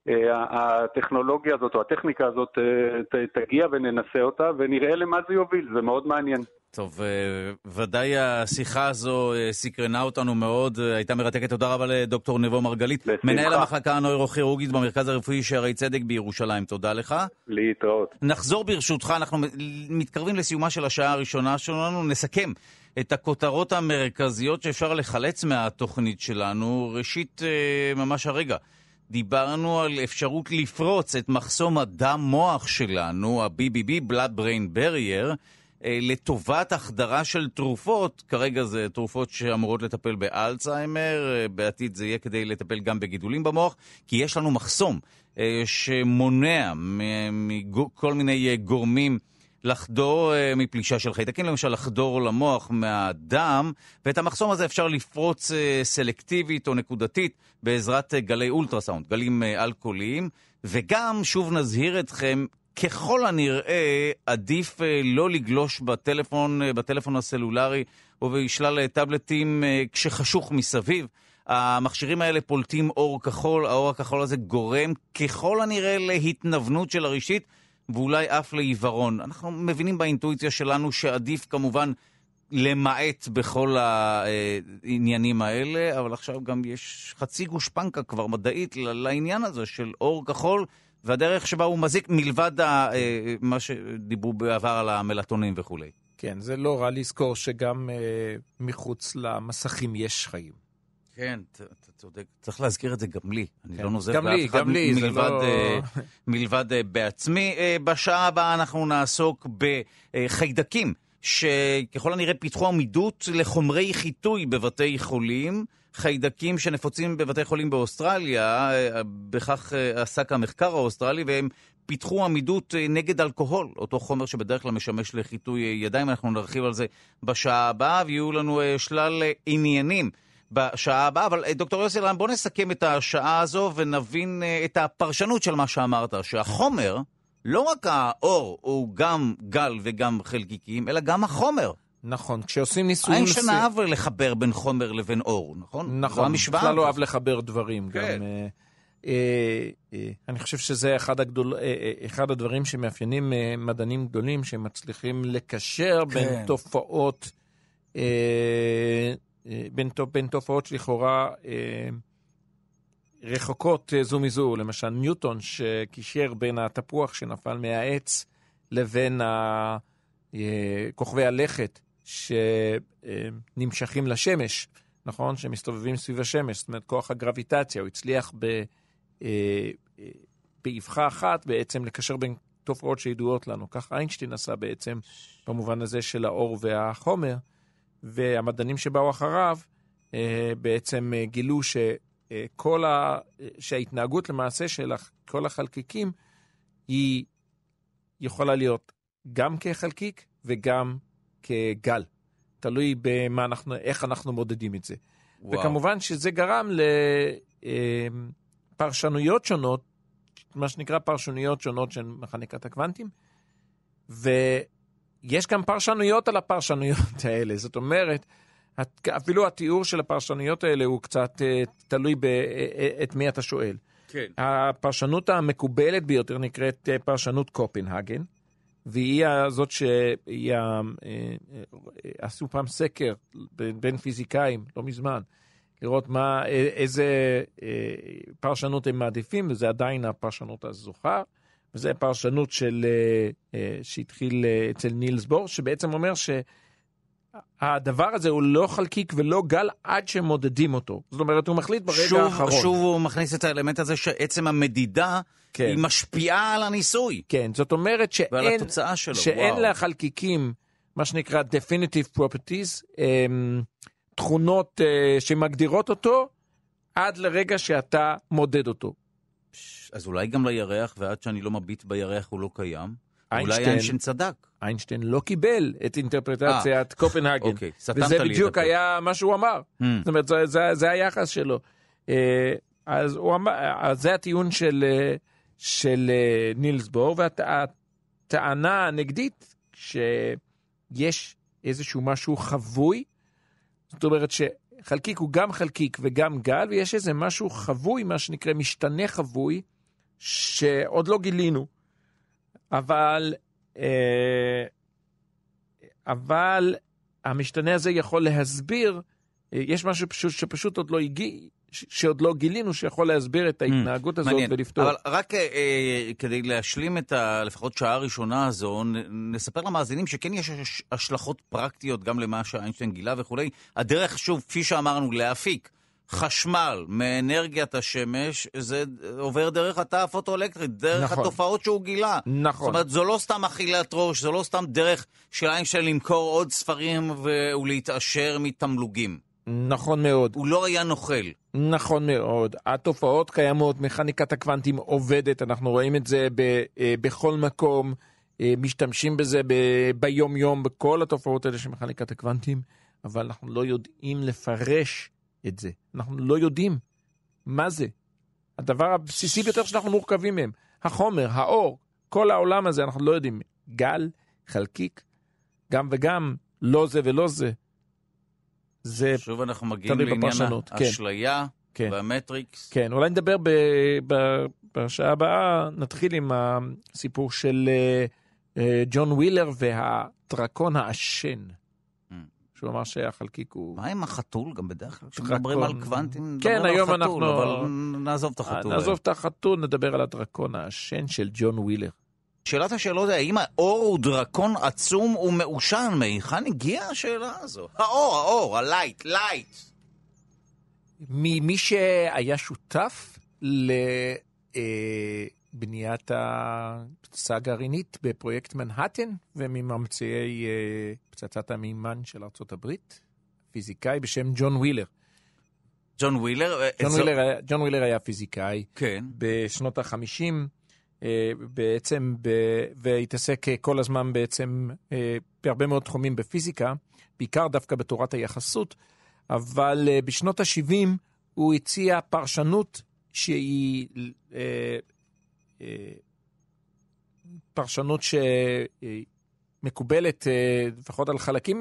הטכנולוגיה הזאת או הטכניקה הזאת תגיע וננסה אותה ונראה למה זה יוביל, זה מאוד מעניין. טוב, ודאי השיחה הזו סקרנה אותנו מאוד, הייתה מרתקת. תודה רבה לדוקטור נבו מרגלית, מנהל המחלקה הנוירוכירורגית במרכז הרפואי שערי צדק בירושלים. תודה לך. להתראות. נחזור ברשותך, אנחנו מתקרבים לסיומה של השעה הראשונה שלנו, נסכם את הכותרות המרכזיות שאפשר לחלץ מהתוכנית שלנו. ראשית, ממש הרגע, דיברנו על אפשרות לפרוץ את מחסום הדם מוח שלנו, ה-BBB, Blood Brain Barrier, לטובת החדרה של תרופות. כרגע זה תרופות שאמורות לטפל באלצהיימר, בעתיד זה יהיה כדי לטפל גם בגידולים במוח, כי יש לנו מחסום שמונע מכל מיני גורמים לחדור מפלישה של חיידקים, למשל לחדור למוח מהדם, ואת המחסום הזה אפשר לפרוץ סלקטיבית או נקודתית בעזרת גלי אולטרסאונד, גלים אלכוהוליים, וגם, שוב נזהיר אתכם, ככל הנראה עדיף לא לגלוש בטלפון הסלולרי או בשלל טאבלטים כשחשוך מסביב. המכשירים האלה פולטים אור כחול, האור הכחול הזה גורם ככל הנראה להתנוונות של הראשית, ואולי אף לעיוורון. אנחנו מבינים באינטואיציה שלנו שעדיף כמובן למעט בכל העניינים האלה, אבל עכשיו גם יש חצי גושפנקה כבר מדעית לעניין הזה של אור כחול, והדרך שבה הוא מזיק מלבד מה שדיברו בעבר על המלטונין וכו'. כן, זה לא רע לזכור שגם מחוץ למסכים יש חיים. כן, אתה צודק. צריך להזכיר את זה גם לי. אני לא נוזף באף אחד מלבד בעצמי. בשעה הבאה אנחנו נעסוק בחיידקים, שככל הנראה פיתחו עמידות לחומרי חיטוי בבתי חולים, חיידקים שנפוצים בבתי חולים באוסטרליה, בכך עסק המחקר האוסטרלי, והם פיתחו עמידות נגד אלכוהול, אותו חומר שבדרך כלל משמש לחיטוי ידיים. אנחנו נרחיב על זה בשעה הבאה, ויהיו לנו שלל עניינים בשעה הבאה. אבל דוקטור יוסי אלרן, בוא נסכם את השעה הזו ונבין את הפרשנות של מה שאמרת, שהחומר, לא רק האור הוא גם גל וגם חלקיקים, אלא גם החומר. נכון, כשעושים ניסויים... איינשטיין אהב לחבר בין חומר לבין אור, נכון? נכון, בכלל לא אהב לחבר דברים. כן. גם, אני חושב שזה אחד הדברים שמאפיינים מדענים גדולים, שמצליחים לקשר בין תופעות, בין תופעות לכאורה רחוקות זו מזו. למשל ניוטון שקישר בין התפוח שנפל מהעץ לבין כוכבי הלכת שנמשכים לשמש, נכון? שמסתובבים סביב השמש, זאת אומרת כוח הגרביטציה, הוא הצליח באבחה אחת בעצם לקשר בין תופעות שידועות לנו. כך איינשטיין עשה בעצם במובן הזה של האור והחומר, והמדענים שבאו אחריו בעצם גילו שההתנהגות למעשה של כל החלקיקים היא יכולה להיות גם כחלקיק וגם כגל. תלוי איך אנחנו מודדים את זה. וואו. וכמובן שזה גרם לפרשנויות שונות, מה שנקרא פרשנויות שונות של מכניקת הקוונטים, ויש גם פרשנויות על הפרשנויות האלה. זאת אומרת, אפילו התיאור של הפרשנויות האלה הוא קצת תלוי את מי אתה שואל. כן. הפרשנות המקובלת ביותר נקראת פרשנות קופנהגן, והיא הזאת שעשו פעם סקר בין פיזיקאים, לא מזמן, לראות איזה פרשנות הם מעדיפים, וזה עדיין הפרשנות הזוכה, וזה הפרשנות שהתחיל אצל נילס בור, שבעצם אומר שהדבר הזה הוא לא חלקיק ולא גל עד שמודדים אותו. זאת אומרת, הוא מחליט ברגע האחרון. שוב הוא מכניס את האלמנט הזה שעצם המדידה היא משפיעה על הניסוי. כן, זאת אומרת שאין לחלקיקים, מה שנקרא definitive properties, תכונות שמגדירות אותו, עד לרגע שאתה מודד אותו. אז אולי גם לירח, ועד שאני לא מביט בירח הוא לא קיים. אולי איינשטיין צדק. איינשטיין לא קיבל את אינטרפרטציית קופנהגן. וזה בדיוק היה מה שהוא אמר. זאת אומרת, זה היחס שלו. אז זה הטיעון של נילס בור, והטענה הנגדית שיש איזשהו משהו חבוי, זאת אומרת שחלקיק הוא גם חלקיק וגם גל, ויש איזה משהו חבוי, מה שנקרא משתנה חבוי, שעוד לא גילינו, אבל המשתנה הזה יכול להסביר, יש משהו שפשוט עוד לא הגיע, שעוד לא גילינו, שיכול להסביר את ההתנהגות הזאת ולפתור. אבל רק כדי להשלים את לפחות שעה הראשונה הזו, נספר למאזינים שכן יש השלכות פרקטיות גם למה שאיינשטיין גילה וכו'. הדרך, שוב, כפי שאמרנו, להפיק חשמל מאנרגיית השמש, זה עובר דרך התא הפוטואלקטרית, דרך התופעות שהוא גילה. נכון. זאת אומרת, זו לא סתם אכילת ראש, זו לא סתם דרך של איינשטיין למכור עוד ספרים ולהתעשר מתמלוגים. נכון מאוד. הוא לא היה נוכל. נכון מאוד. התופעות קיימות, מכניקת הקוונטים עובדת, אנחנו רואים את זה בכל מקום, משתמשים בזה ביום יום, בכל התופעות האלה של מכניקת הקוונטים, אבל אנחנו לא יודעים לפרש את זה. אנחנו לא יודעים מה זה. הדבר הבסיסי ביותר שאנחנו מורכבים מהם. החומר, האור, כל העולם הזה, אנחנו לא יודעים. גל, חלקיק, גם וגם, לא זה ולא זה. שוב אנחנו מגיעים לעניין האשליה והמטריקס. כן, אולי נדבר בשעה הבאה, נתחיל עם הסיפור של ג'ון ווילר והדרקון העשן. שהוא אמר שהחלקיק הוא... מה עם החתול? גם בדרך כלל כשמדברים על קוונטים, כן, היום אנחנו... אבל נעזוב את החתול. נעזוב את החתול, נדבר על הדרקון העשן של ג'ון ווילר. שאלת השאלות זה, האם האור הוא דרקון עצום ומאושן? מהיכן הגיעה השאלה הזו? האור, הלייט. מי שהיה שותף לבניית הפצצה הגרעינית בפרויקט מנהטן, ומממציאי פצצת המימן של ארצות הברית, פיזיקאי בשם ג'ון ווילר. ג'ון ווילר היה פיזיקאי בשנות ה-50, בעצם, והתעסק כל הזמן בעצם בהרבה מאוד תחומים בפיזיקה, בעיקר דווקא בתורת היחסות, אבל בשנות ה-70 הוא הציע פרשנות שהיא פרשנות שמקובלת לפחות על חלקים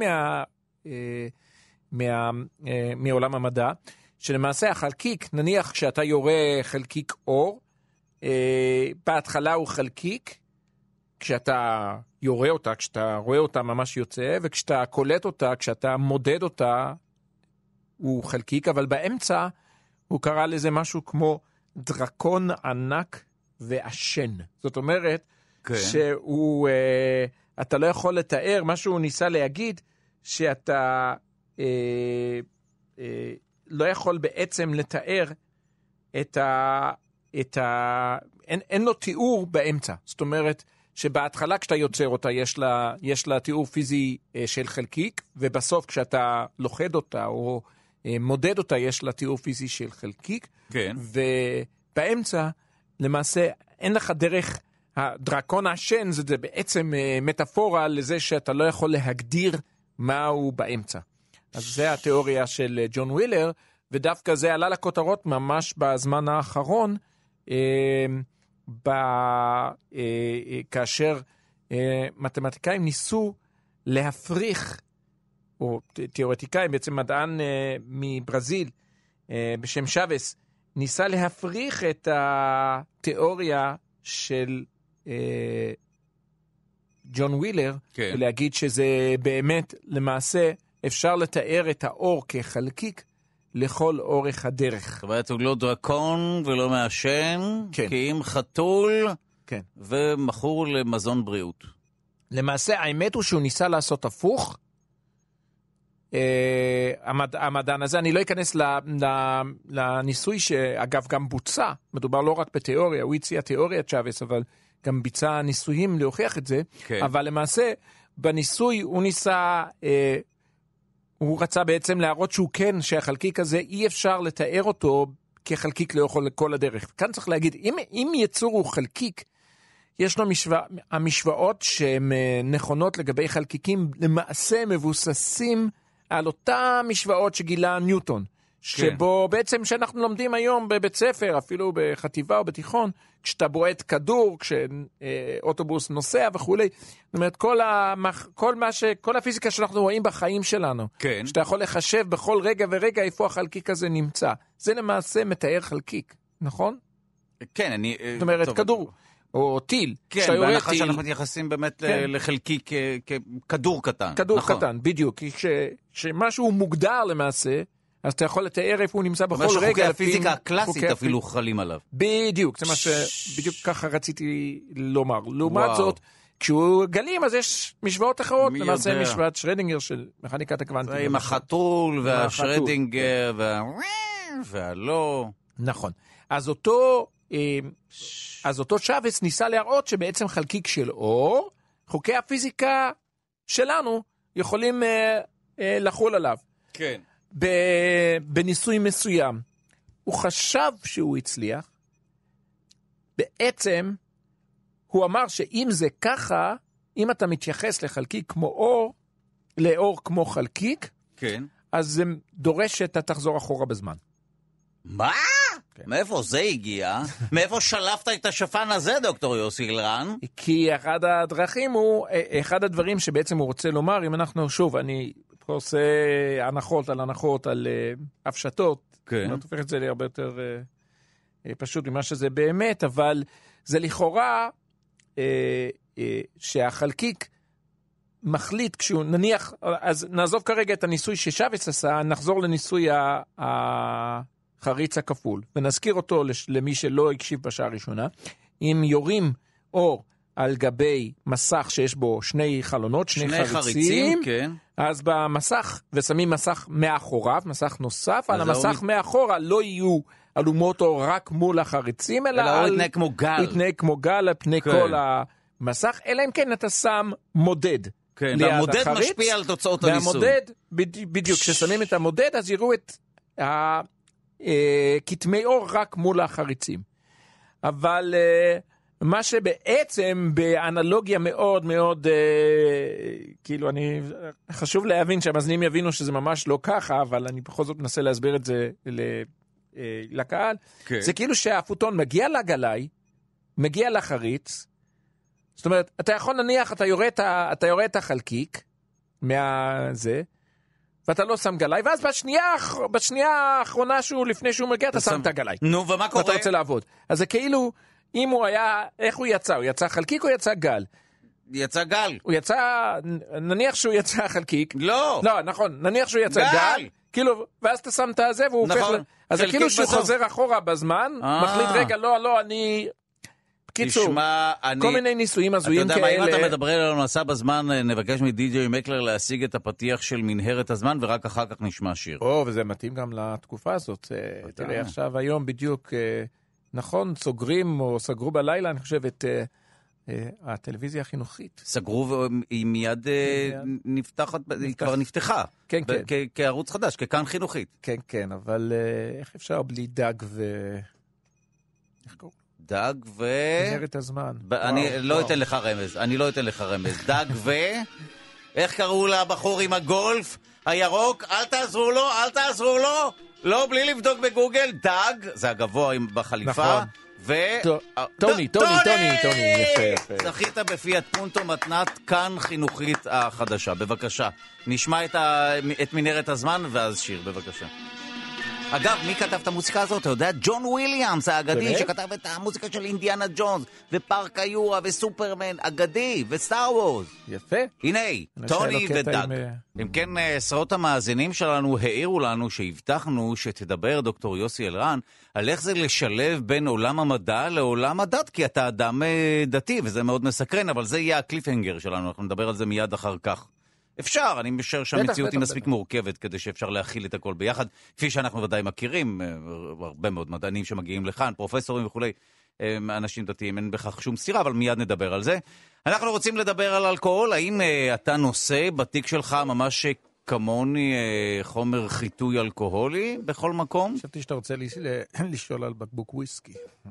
מעולם המדע, שלמעשה החלקיק, נניח כשאתה יורה חלקיק אור, בהתחלה הוא חלקיק, כשאתה יורה אותה, כשאתה רואה אותה ממש יוצא, וכשאתה קולט אותה, כשאתה מודד אותה, הוא חלקיק, אבל באמצע הוא קרא לזה משהו כמו דרקון ענק ועשן. זאת אומרת, שהוא, אתה לא יכול לתאר, מה שהוא ניסה להגיד, שאתה לא יכול בעצם לתאר אין לו תיאור באמצע. זאת אומרת, שבהתחלה כשאתה יוצר אותה, יש לה תיאור פיזי של חלקיק, ובסוף כשאתה לוחד אותה או מודד אותה, יש לה תיאור פיזי של חלקיק. כן. ובאמצע, למעשה, אין לך דרך, הדרקון העשן זה בעצם מטאפורה לזה שאתה לא יכול להגדיר מהו באמצע. אז זה התיאוריה של ג'ון ווילר, ודווקא זה עלה לכותרות ממש בזמן האחרון, כאשר מתמטיקאים ניסו להפריך, או תיאורטיקאים, בעצם מדען מברזיל בשם שבס, ניסה להפריך את התיאוריה של ג'ון ווילר, ולהגיד שזה באמת, למעשה, אפשר לתאר את האור כחלקיק לכל אורך הדרך. זאת אומרת, הוא לא דרקון ולא מעשן, כי אם חתול ומכור למזון בריאות. למעשה, האמת הוא שהוא ניסה לעשות הפוך. המדען הזה, אני לא אכנס לניסוי שאגב גם בוצע, מדובר לא רק בתיאוריה, הוא הציע תיאוריית שבס, אבל גם ביצע ניסויים להוכיח את זה, אבל למעשה, בניסוי הוא ניסה... הוא רצה בעצם להראות שהוא כן, שהחלקיק הזה אי אפשר לתאר אותו כחלקיק לכל הדרך. כאן צריך להגיד, אם יצור הוא חלקיק, יש לו המשוואות שהן נכונות לגבי חלקיקים, למעשה מבוססים על אותה משוואות שגילה ניוטון, שבו בעצם שאנחנו לומדים היום בבית ספר, אפילו בחטיבה או בתיכון, כשאתה בועט כדור, כשאוטובוס נוסע וכו'. זאת אומרת, כל הפיזיקה שאנחנו רואים בחיים שלנו, שאתה יכול לחשב בכל רגע ורגע איפה החלקיק הזה נמצא. זה למעשה מתאר חלקיק, נכון? כן, אני... זאת אומרת, כדור. או טיל. כן, בהנחה שאנחנו מתייחסים באמת לחלקי ככדור קטן. כדור קטן, בדיוק. כי כשמשהו מוגדר למעשה, אז אתה יכול לתאר איפה הוא נמצא בכל רגע. חוקי הפיזיקה הקלאסית אפילו חלים עליו. בדיוק, זה מה שבדיוק ככה רציתי לומר. לעומת זאת, כשהוא גלים, אז יש משוואות אחרות, למעשה משוואת שרדינגר של מכניקת הקוונטים. זה עם החתול והשרדינגר והלא. נכון. אז אותו שווס ניסה להראות שבעצם חלקיק של אור, חוקי הפיזיקה שלנו יכולים לחול עליו. כן. בניסוי מסוים. הוא חשב שהוא הצליח. בעצם הוא אמר שאם זה ככה, אם אתה מתייחס לחלקיק כמו אור, לאור כמו חלקיק, כן. אז זה דורש שאתה תחזור אחורה בזמן. מה? כן. מאיפה זה הגיע? מאיפה שלפת את השפן הזה, דוקטור יוסי אלרן? כי אחד הדברים שבעצם הוא רוצה לומר, אם אנחנו, שוב, אני פה עושה הנחות על הפשטות, כן. אני הופך את זה להרבה יותר פשוט ממה שזה באמת, אבל זה לכאורה שהחלקיק מחליט כשהוא נניח, אז נעזוב כרגע את הניסוי ששוויץ עשה, נחזור לניסוי החריץ הכפול, ונזכיר אותו למי שלא הקשיב בשעה הראשונה. אם יורים אור על גבי מסך שיש בו שני חלונות, שני חריצים, כן. אז במסך, ושמים מסך מאחוריו, מסך נוסף, על המסך מאחורה לא יהיו אלומות אור רק מול החריצים, אלא הוא יתנהג כמו גל. יתנהג כמו גל על פני כל המסך, אלא אם כן אתה שם מודד. כן, והמודד משפיע על תוצאות הניסוי. והמודד, בדיוק, כששמים את המודד, אז יראו את כתמי אור רק מול החריצים. אבל מה שבעצם באנלוגיה מאוד מאוד, כאילו חשוב להבין שהמאזינים יבינו שזה ממש לא ככה, אבל אני בכל זאת מנסה להסביר את זה לקהל. כן. זה כאילו שהפוטון מגיע לגלאי, מגיע לחריץ, זאת אומרת, אתה יכול נניח, אתה יורה את החלקיק מהזה, ואתה לא שם גלאי, ואז בשנייה האחרונה לפני שהוא מגיע, אתה שם את הגלאי. נו, ומה קורה? ואתה רוצה לעבוד. אז זה כאילו, אם הוא היה, איך הוא יצא? הוא יצא חלקיק או יצא גל? יצא גל. הוא יצא, נניח שהוא יצא חלקיק. לא. לא, נכון, נניח שהוא יצא גל. כאילו, ואז אתה שם את הזה, והוא הופך אז זה כאילו שהוא חוזר אחורה בזמן, מחליט, רגע, לא, אני... קיצור, כל מיני ניסויים הזויים כאלה. אתה יודע מה, אם אתה מדבר אלינו נסע בזמן, נבקש מדי.ג'יי מקלר להשיג את הפתיח של מנהרת הזמן, ורק אחר כך נשמע שיר. וזה מתאים גם לתקופה הזאת. תראה, עכשיו, היום בדיוק, נכון, סוגרים או סגרו בלילה, אני חושב, את הטלוויזיה החינוכית. סגרו והיא מיד נפתחת, היא כבר נפתחה. כן, כן. כערוץ חדש, ככאן חינוכית. כן, כן, אבל איך אפשר בלי דג איך קוראים? דג מנהרת הזמן. אני לא אתן לך רמז. דג איך קראו לבחור עם הגולף? הירוק? אל תעזרו לו. לא, בלי לבדוק בגוגל. דג, זה הגבוה בחליפה. טוני, יפה. זכית בפיאט פונטו מתנת כאן חינוכית החדשה. בבקשה. נשמע את מנהרת הזמן ואז שיר, בבקשה. אגב, מי כתב את המוזיקה הזאת? אתה יודע, ג'ון וויליאמס האגדי שכתב את המוזיקה של אינדיאנה ג'ונס ופארק איורה וסופרמן אגדי וסטאר וורס. יפה. הנה, טוני ודג. אם כן, עשרות המאזינים שלנו העירו לנו שהבטחנו שתדבר דוקטור יוסי אלרן על איך זה לשלב בין עולם המדע לעולם הדת, כי אתה אדם דתי וזה מאוד מסקרן, אבל זה יהיה הקליפהנגר שלנו, אנחנו נדבר על זה מיד אחר כך. אפשר, אני משער שהמציאות היא מספיק מורכבת כדי שאפשר להכיל את הכל ביחד, כפי שאנחנו ודאי מכירים, הרבה מאוד מדענים שמגיעים לכאן, פרופסורים וכולי, אנשים דתיים, אין בכך שום סתירה, אבל מיד נדבר על זה. אנחנו רוצים לדבר על אלכוהול, האם אתה נושא בתיק שלך ממש כמוני חומר חיטוי אלכוהולי בכל מקום? חשבתי שאתה רוצה לשאול על בקבוק וויסקי.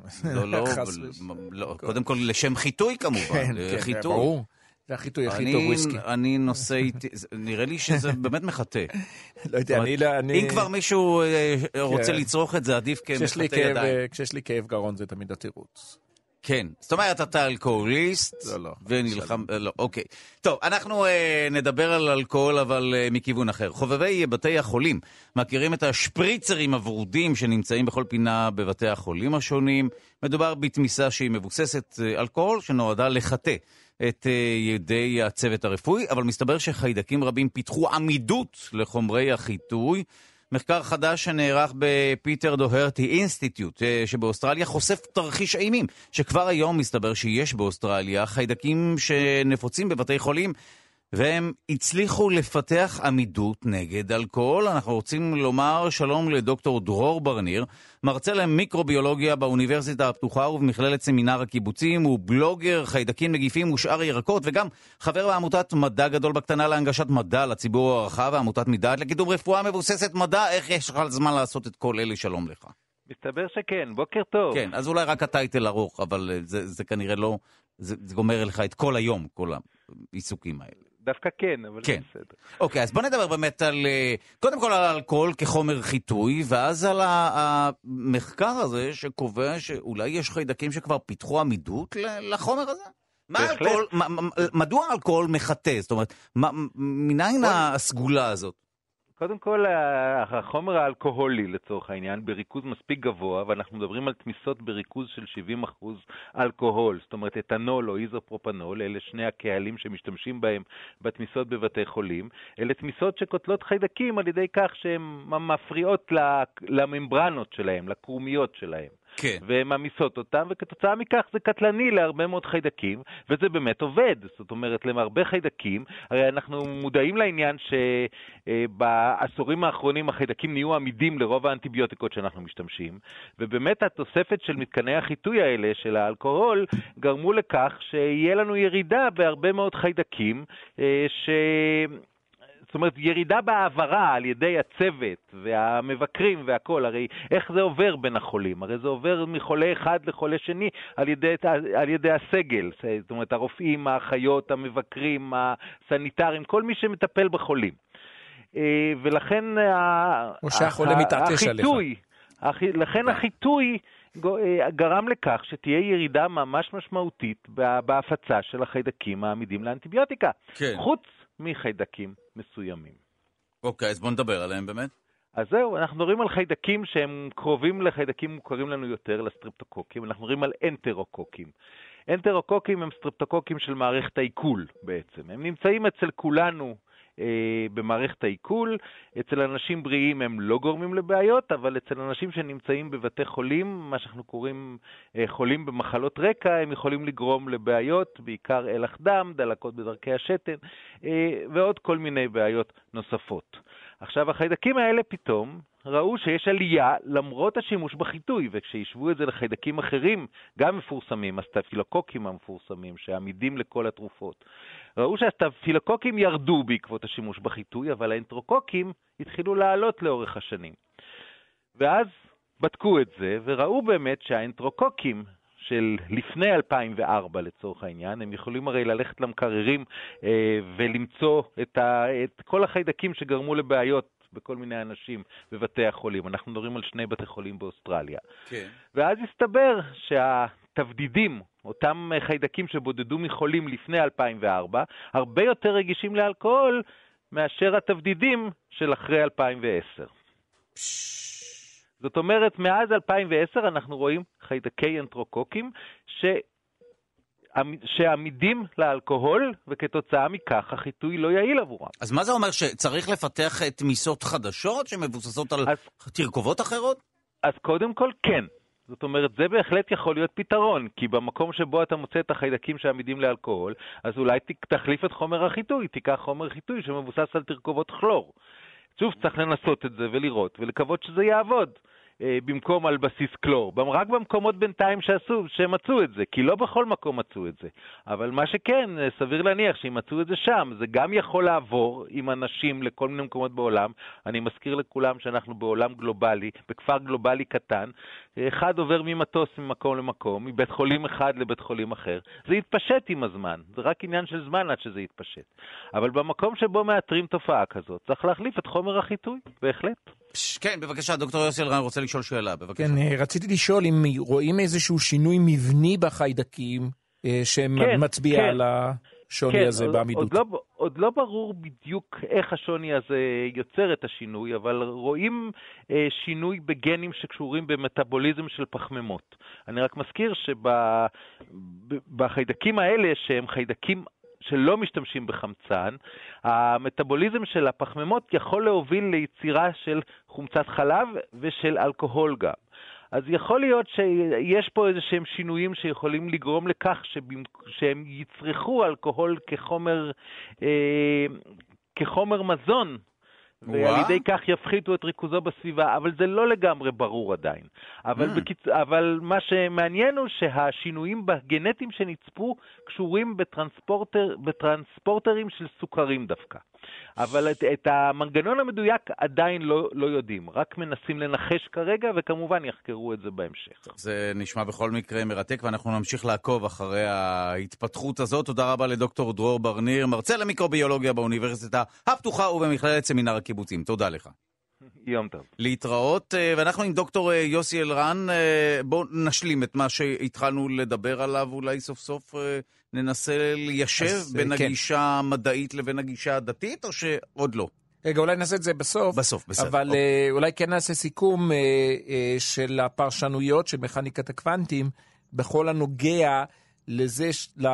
לא, קודם כל לשם חיטוי כמובן. כן, ברור. זה החיטוי הכי טוב וויסקי. אני נושא איתי, נראה לי שזה באמת מחטא. לא יודע, אם כבר מישהו רוצה לצרוך את זה, עדיף כמחטא ידיים. כשיש לי כאב גרון זה תמיד התירוץ. כן, זאת אומרת, אתה אלכוהוליסט, לא, ונלחם, לא, אוקיי. טוב, אנחנו נדבר על אלכוהול, אבל מכיוון אחר. חובבי בתי החולים מכירים את השפריצרים הוורודים שנמצאים בכל פינה בבתי החולים השונים. מדובר בתמיסה שהיא מבוססת אלכוהול, שנועדה לחטא את ידי הצוות הרפואי, אבל מסתבר שחיידקים רבים פיתחו עמידות לחומרי החיטוי. מחקר חדש שנערך בפיטר דוהרטי אינסטיטוט שבאוסטרליה חושף תרחיש אימים, שכבר היום מסתבר שיש באוסטרליה חיידקים שנפוצים בבתי חולים, והם הצליחו לפתח עמידות נגד אלכוהול. אנחנו רוצים לומר שלום לדוקטור דרור ברניר, מרצה למיקרוביולוגיה באוניברסיטה הפתוחה ובמכללת סמינר הקיבוצים, הוא בלוגר חיידקים, נגיפים ושאר ירקות, וגם חבר בעמותת מדע גדול בקטנה להנגשת מדע לציבור הרחב, ועמותת מדעת לקידום רפואה מבוססת מדע. איך יש לך זמן לעשות את כל אלה? שלום לך. מסתבר שכן, בוקר טוב. כן, אז אולי רק הטייטל ארוך, אבל זה כנראה לא, זה גומר לך את כל היום, כל העיסוקים האלה. דווקא כן, אבל כן. בסדר. אוקיי, אז בוא נדבר באמת על, קודם כל על אלכוהול כחומר חיטוי, ואז על המחקר הזה שקובע שאולי יש חיידקים שכבר פיתחו עמידות לחומר הזה? מדוע אלכוהול מחטא? זאת אומרת, מניין הסגולה הזאת? קודם כל, החומר האלכוהולי לצורך העניין בריכוז מספיק גבוה, ואנחנו מדברים על תמיסות בריכוז של 70% אלכוהול, זאת אומרת אתנול או איזופרופנול, אלה שני הקהלים שמשתמשים בהם בתמיסות בבתי חולים, אלה תמיסות שקוטלות חיידקים על ידי כך שהן מפריעות לממברנות שלהם, לקרומיות שלהם. כן. והן ממיסות אותם, וכתוצאה מכך זה קטלני להרבה מאוד חיידקים, וזה באמת עובד. זאת אומרת, להרבה חיידקים, הרי אנחנו מודעים לעניין שבעשורים האחרונים החיידקים נהיו עמידים לרוב האנטיביוטיקות שאנחנו משתמשים, ובאמת התוספת של מתקני החיטוי האלה, של האלכוהול, גרמו לכך שיהיה לנו ירידה בהרבה מאוד חיידקים, זאת אומרת, ירידה בעברה על ידי הצוות והמבקרים והכל, הרי איך זה עובר בין החולים? הרי זה עובר מחולה אחד לחולה שני על ידי הסגל, זאת אומרת, הרופאים, האחיות, המבקרים, הסניטרים, כל מי שמטפל בחולים. ולכן או שהחולה מתעטש עליך. לכן החיטוי גרם לכך שתהיה ירידה ממש משמעותית בהפצה של החיידקים העמידים לאנטיביוטיקה. כן. חוץ מחיידקים מסוימים. אוקיי, אז בוא נדבר עליהם באמת. אז זהו, אנחנו מדברים על חיידקים שהם קרובים לחיידקים מוכרים לנו יותר, לסטרפטוקוקים. אנחנו מדברים על אנטרוקוקים. אנטרוקוקים הם סטרפטוקוקים של מערכת העיכול בעצם. הם נמצאים אצל כולנו במערכת העיכול. אצל אנשים בריאים הם לא גורמים לבעיות, אבל אצל אנשים שנמצאים בבתי חולים, מה שאנחנו קוראים חולים במחלות רקע, הם יכולים לגרום לבעיות, בעיקר אלח דם, דלקות בדרכי השתן, ועוד כל מיני בעיות נוספות. עכשיו, החיידקים האלה פתאום ראו שיש עלייה למרות השימוש בחיטוי, וכשישבו את זה לחיידקים אחרים, גם מפורסמים, הסטאפילוקוקים המפורסמים, שעמידים לכל התרופות, ראו שהסטאפילוקוקים ירדו בעקבות השימוש בחיטוי, אבל האנטרוקוקים התחילו לעלות לאורך השנים. ואז בדקו את זה, וראו באמת שהאנטרוקוקים של לפני 2004 לצורך העניין, הם יכולים הרי ללכת למקררים ולמצוא את כל החיידקים שגרמו לבעיות בכל מיני אנשים בבתי החולים. אנחנו מדברים על 2 בתי חולים באוסטרליה. כן. ואז הסתבר שהתבדידים, אותם חיידקים שבודדו מחולים לפני 2004, הרבה יותר רגישים לאלכוהול מאשר התבדידים של אחרי 2010. זאת אומרת, מאז 2010 אנחנו רואים חיידקי אנטרוקוקים שעמידים לאלכוהול, וכתוצאה מכך החיטוי לא יעיל עבורם. אז מה זה אומר, שצריך לפתח תמיסות חדשות שמבוססות על תרכובות אחרות? אז קודם כל כן. זאת אומרת, זה בהחלט יכול להיות פתרון, כי במקום שבו אתה מוצא את החיידקים שעמידים לאלכוהול, אז אולי תחליף את חומר החיטוי, תיקח חומר חיטוי שמבוסס על תרכובות כלור. שוב, צריך לנסות את זה ולראות, ולקוות שזה יעבוד. במקום על בסיס קלור. רק במקומות בינתיים שמצאו את זה, כי לא בכל מקום מצאו את זה. אבל מה שכן, סביר להניח שאם מצאו את זה שם, זה גם יכול לעבור עם אנשים לכל מיני מקומות בעולם. אני מזכיר לכולם שאנחנו בעולם גלובלי, בכפר גלובלי קטן, אחד עובר ממטוס ממקום למקום, מבית חולים אחד לבית חולים אחר. זה יתפשט עם הזמן, זה רק עניין של זמן עד שזה יתפשט. אבל במקום שבו מאתרים תופעה כזאת, צריך להחליף את חומר החיטוי, בהחלט. כן, בבקשה, דוקטור יוסי אלרן רוצה לשאול שאלה, בבקשה. כן, רציתי לשאול אם רואים איזשהו שינוי מבני בחיידקים שמצביע על השוני הזה בעמידות. עוד לא ברור בדיוק איך השוני הזה יוצר את השינוי, אבל רואים שינוי בגנים שקשורים במטאבוליזם של פחמימות. אני רק מזכיר שבחיידקים האלה, שהם חיידקים שלא משתמשים בחמצן, המטאבוליזם של הפחמימות יכול להוביל ליצירה של חומצת חלב ושל אלכוהול גם. אז יכול להיות שיש פה איזה שהם שינויים שיכולים לגרום לכך שהם יצרכו אלכוהול כחומר מזון, ועל ידי כך יפחיתו את ריכוזו בסביבה, אבל זה לא לגמרי ברור עדיין. אבל מה שמעניין הוא שהשינויים בגנטיים שנצפו קשורים בטרנספורטרים של סוכרים דווקא. אבל את המנגנון המדויק עדיין לא יודעים, רק מנסים לנחש כרגע, וכמובן יחקרו את זה בהמשך. זה נשמע בכל מקרה מרתק, ואנחנו נמשיך לעקוב אחרי ההתפתחות הזאת. תודה רבה לדוקטור דרור ברניר, מרצה למיקרוביולוגיה באוניברסיטה הפתוחה ובמכללת סמינר הקיבוצים. תודה לך. יום טוב. להתראות, ואנחנו עם דוקטור יוסי אלרן, בואו נשלים את מה שהתחלנו לדבר עליו, אולי סוף סוף ננסה ליישב בין הגישה המדעית לבין הגישה הדתית, או שעוד לא? רגע, אולי נעשה את זה בסוף. בסוף, בסדר. אבל אולי כן נעשה סיכום של הפרשנויות של מכניקת הקוונטים, בכל הנוגע לזה,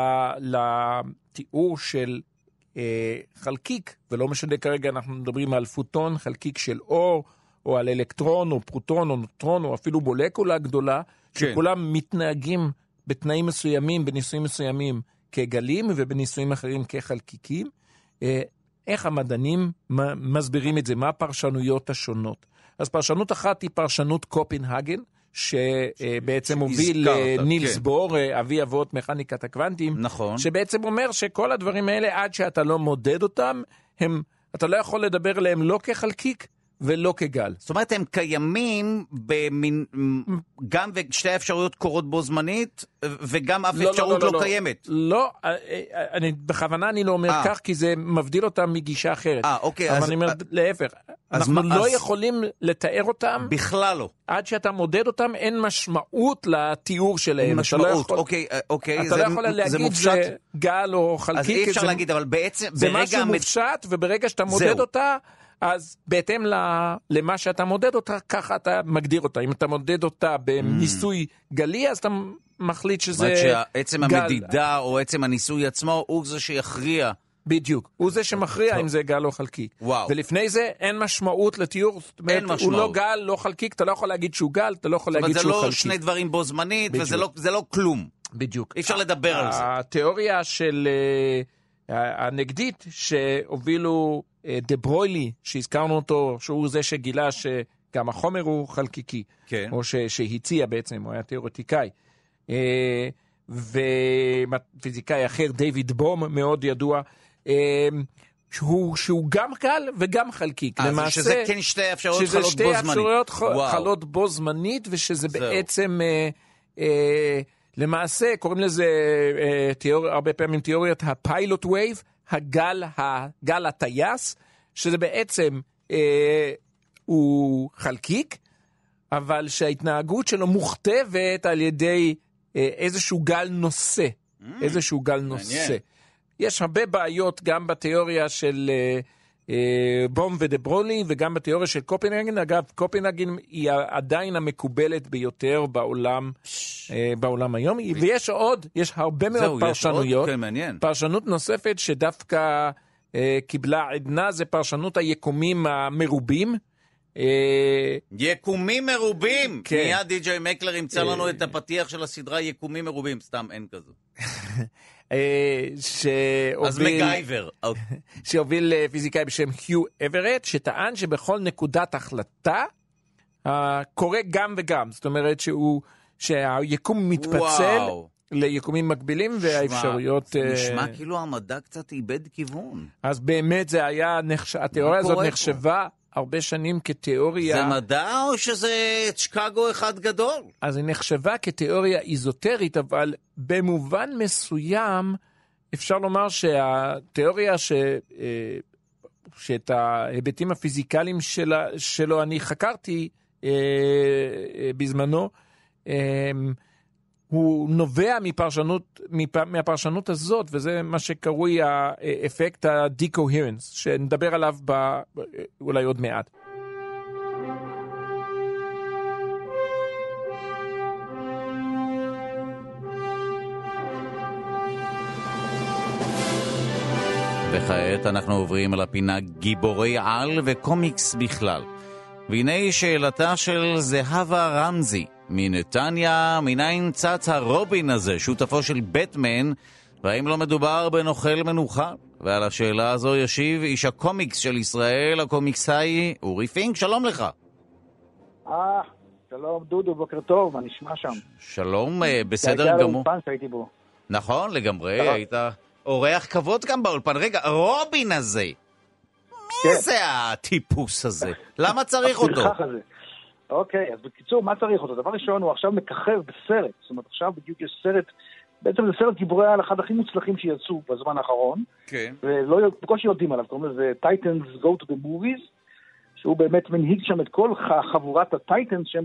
לתיאור של חלקיק, ולא משנה כרגע אנחנו מדברים על פוטון, חלקיק של אור, או על אלקטרון, או פרוטון, או נוטרון, או אפילו מולקולה גדולה, שכולם מתנהגים בתנאים מסוימים, בניסויים מסוימים כגלים, ובניסויים אחרים כחלקיקים. איך המדענים מסבירים את זה? מה הפרשנויות השונות? אז פרשנות אחת היא פרשנות קופנהגן, שבעצם הוביל נילס בור, אבי אבות מכניקת הקוונטים, נכון. שבעצם אומר שכל הדברים האלה, עד שאתה לא מודד אותם, אתה לא יכול לדבר עליהם לא כחלקיק ולא כגל. זאת אומרת, הם קיימים גם ושתי האפשרויות קורות בו זמנית, וגם אף אפשרות לא קיימת. לא, בכוונה אני לא אומר כך, כי זה מבדיל אותם מגישה אחרת. אוקיי. אבל אני אומר להפך. אנחנו לא יכולים לתאר אותם. בכלל לא. עד שאתה מודד אותם, אין משמעות לתיאור שלהם. אין משמעות, אוקיי. אתה לא יכול להגיד זה גל או חלקיק. אז אי אפשר להגיד, אבל בעצם... זה משהו מופשט, וברגע שאתה מודד אותה, אז בהתאם למה שאתה מודד אותה, ככה אתה מגדיר אותה. אם אתה מודד אותה בניסוי גלי, אז אתה מחליט שזה גל. זאת אומרת שעצם המדידה או עצם הניסוי עצמו, הוא זה שיכריע. בדיוק. הוא זה שמכריע אם זה גל או חלקיק. ולפני זה אין משמעות לתיאור. אין משמעות. הוא לא גל, לא חלקיק, אתה לא יכול להגיד שהוא גל, אתה לא יכול להגיד שהוא חלקיק. זה לא שני דברים בו זמנית, וזה לא כלום. בדיוק. אי אפשר לדבר על זה. התיאוריה של הנגדית שהובילו דה ברוילי, שהזכרנו אותו, שהוא זה שגילה שגם החומר הוא חלקיקי, כן. או שהציע בעצם, הוא היה תיאורטיקאי. ופיזיקאי אחר, דיוויד בום, מאוד ידוע, שהוא גם גל וגם חלקיק. למעשה, שזה כן שתי אפשרויות חלות בו זמנית. שזה שתי אפשרויות חלות בו זמנית, ושזה בעצם... למעשה, קוראים לזה הרבה פעמים תיאוריית הפיילוט וייב, הגל הטייס, שזה בעצם הוא חלקיק, אבל שההתנהגות שלו מוכתבת על ידי איזשהו גל נושא. איזשהו גל נושא. יש הרבה בעיות גם בתיאוריה של בום ודה ברוילי, וגם בתיאוריה של קופנהגן. אגב, קופנהגן היא עדיין המקובלת ביותר בעולם היום, ויש עוד, יש הרבה מאוד פרשנויות. פרשנות נוספת שדווקא קיבלה עדנה, זה פרשנות היקומים המרובים. יקומים מרובים! מיד די.ג'יי מקלר ימצא לנו את הפתיח של הסדרה יקומים מרובים, סתם אין כזו. אז מגייבר. שהוביל פיזיקאי בשם היו אברט, שטען שבכל נקודת החלטה קורה גם וגם. זאת אומרת שהיקום מתפצל ליקומים מקבילים, והאפשרויות... נשמע כאילו המדע קצת איבד כיוון. אז באמת זה היה, התיאוריה הזאת נחשבה הרבה שנים כתיאוריה... זה מדע או שזה צ'יקגו אחד גדול? אז היא נחשבה כתיאוריה איזוטרית, אבל במובן מסוים אפשר לומר שהתיאוריה שאת ההיבטים הפיזיקליים שלו אני חקרתי בזמנו, הוא נובע מהפרשנות הזאת, וזה מה שקרוי האפקט ה-decoherence, שנדבר עליו אולי עוד מעט. וכעת אנחנו עוברים על הפינה גיבורי על וקומיקס בכלל. והנה שאלתה של זהבה רמזי מנתניה, מניין צץ הרובין הזה, שותפו של בטמן, והאם לא מדובר בנוכל מנוחה? ועל השאלה הזו ישיב איש הקומיקס של ישראל, הקומיקסאי אורי פינק. שלום לך. שלום דודו, בוקר טוב, מה נשמע שם? שלום, בסדר גמור. שהייתי בו. נכון, לגמרי, היית אורח כבוד גם באולפן. רגע, רובין הזה, מי זה הטיפוס הזה? למה צריך אותו? אוקיי, אז בקיצור, מה צריך אותו? דבר ראשון, הוא עכשיו מככב בסרט. זאת אומרת, עכשיו בדיוק יש סרט, בעצם זה סרט גיבורי על אחד הכי מוצלחים שיצאו בזמן האחרון. כן. ולא בקושי יודעים עליו, קוראים לזה Titans Go to the Movies, שהוא באמת מנהיג שם את כל חבורת הטייטנס, שהם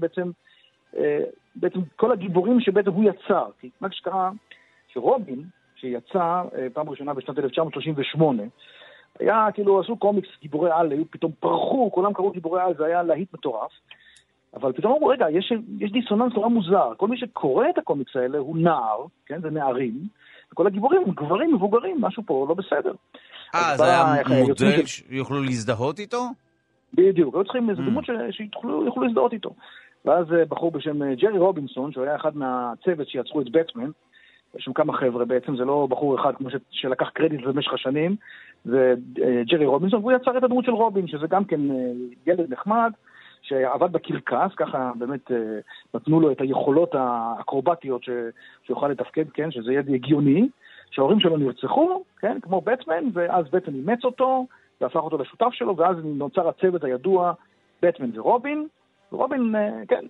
בעצם כל הגיבורים שבעצם הוא יצר. כי מה שקרה, שרובין, שיצא פעם ראשונה בשנת 1938, היה כאילו, עשו קומיקס גיבורי על, פתאום פרחו, כולם קראו גיבורי על, זה היה להיט מטורף. אבל פתאום אמרו, רגע, יש דיסוננס נורא מוזר. כל מי שקורא את הקומיקס האלה הוא נער, כן, זה נערים, וכל הגיבורים הם גברים מבוגרים, משהו פה לא בסדר. זה היה מודל שיוכלו להזדהות איתו? בדיוק, היו צריכים איזו דמות שיוכלו להזדהות איתו. ואז בחור בשם ג'רי רובינסון, שהוא היה אחד מהצוות שיצרו את בטמן, יש שם כמה חבר'ה בעצם, זה לא בחור אחד כמו שלקח קרדיט במשך השנים, זה ג'רי רובינסון, והוא יצר את הדמות של רובין, שזה גם כן ילד נחמד, שעבד בקרקס, ככה באמת נתנו לו את היכולות האקרובטיות שיוכל לתפקד, כן, שזה יהיה הגיוני, שההורים שלו נרצחו, כן, כמו בטמן, ואז בטמן אימץ אותו, והפך אותו לשותף שלו, ואז נוצר הצוות הידוע, בטמן ורובין, ורובין, כן,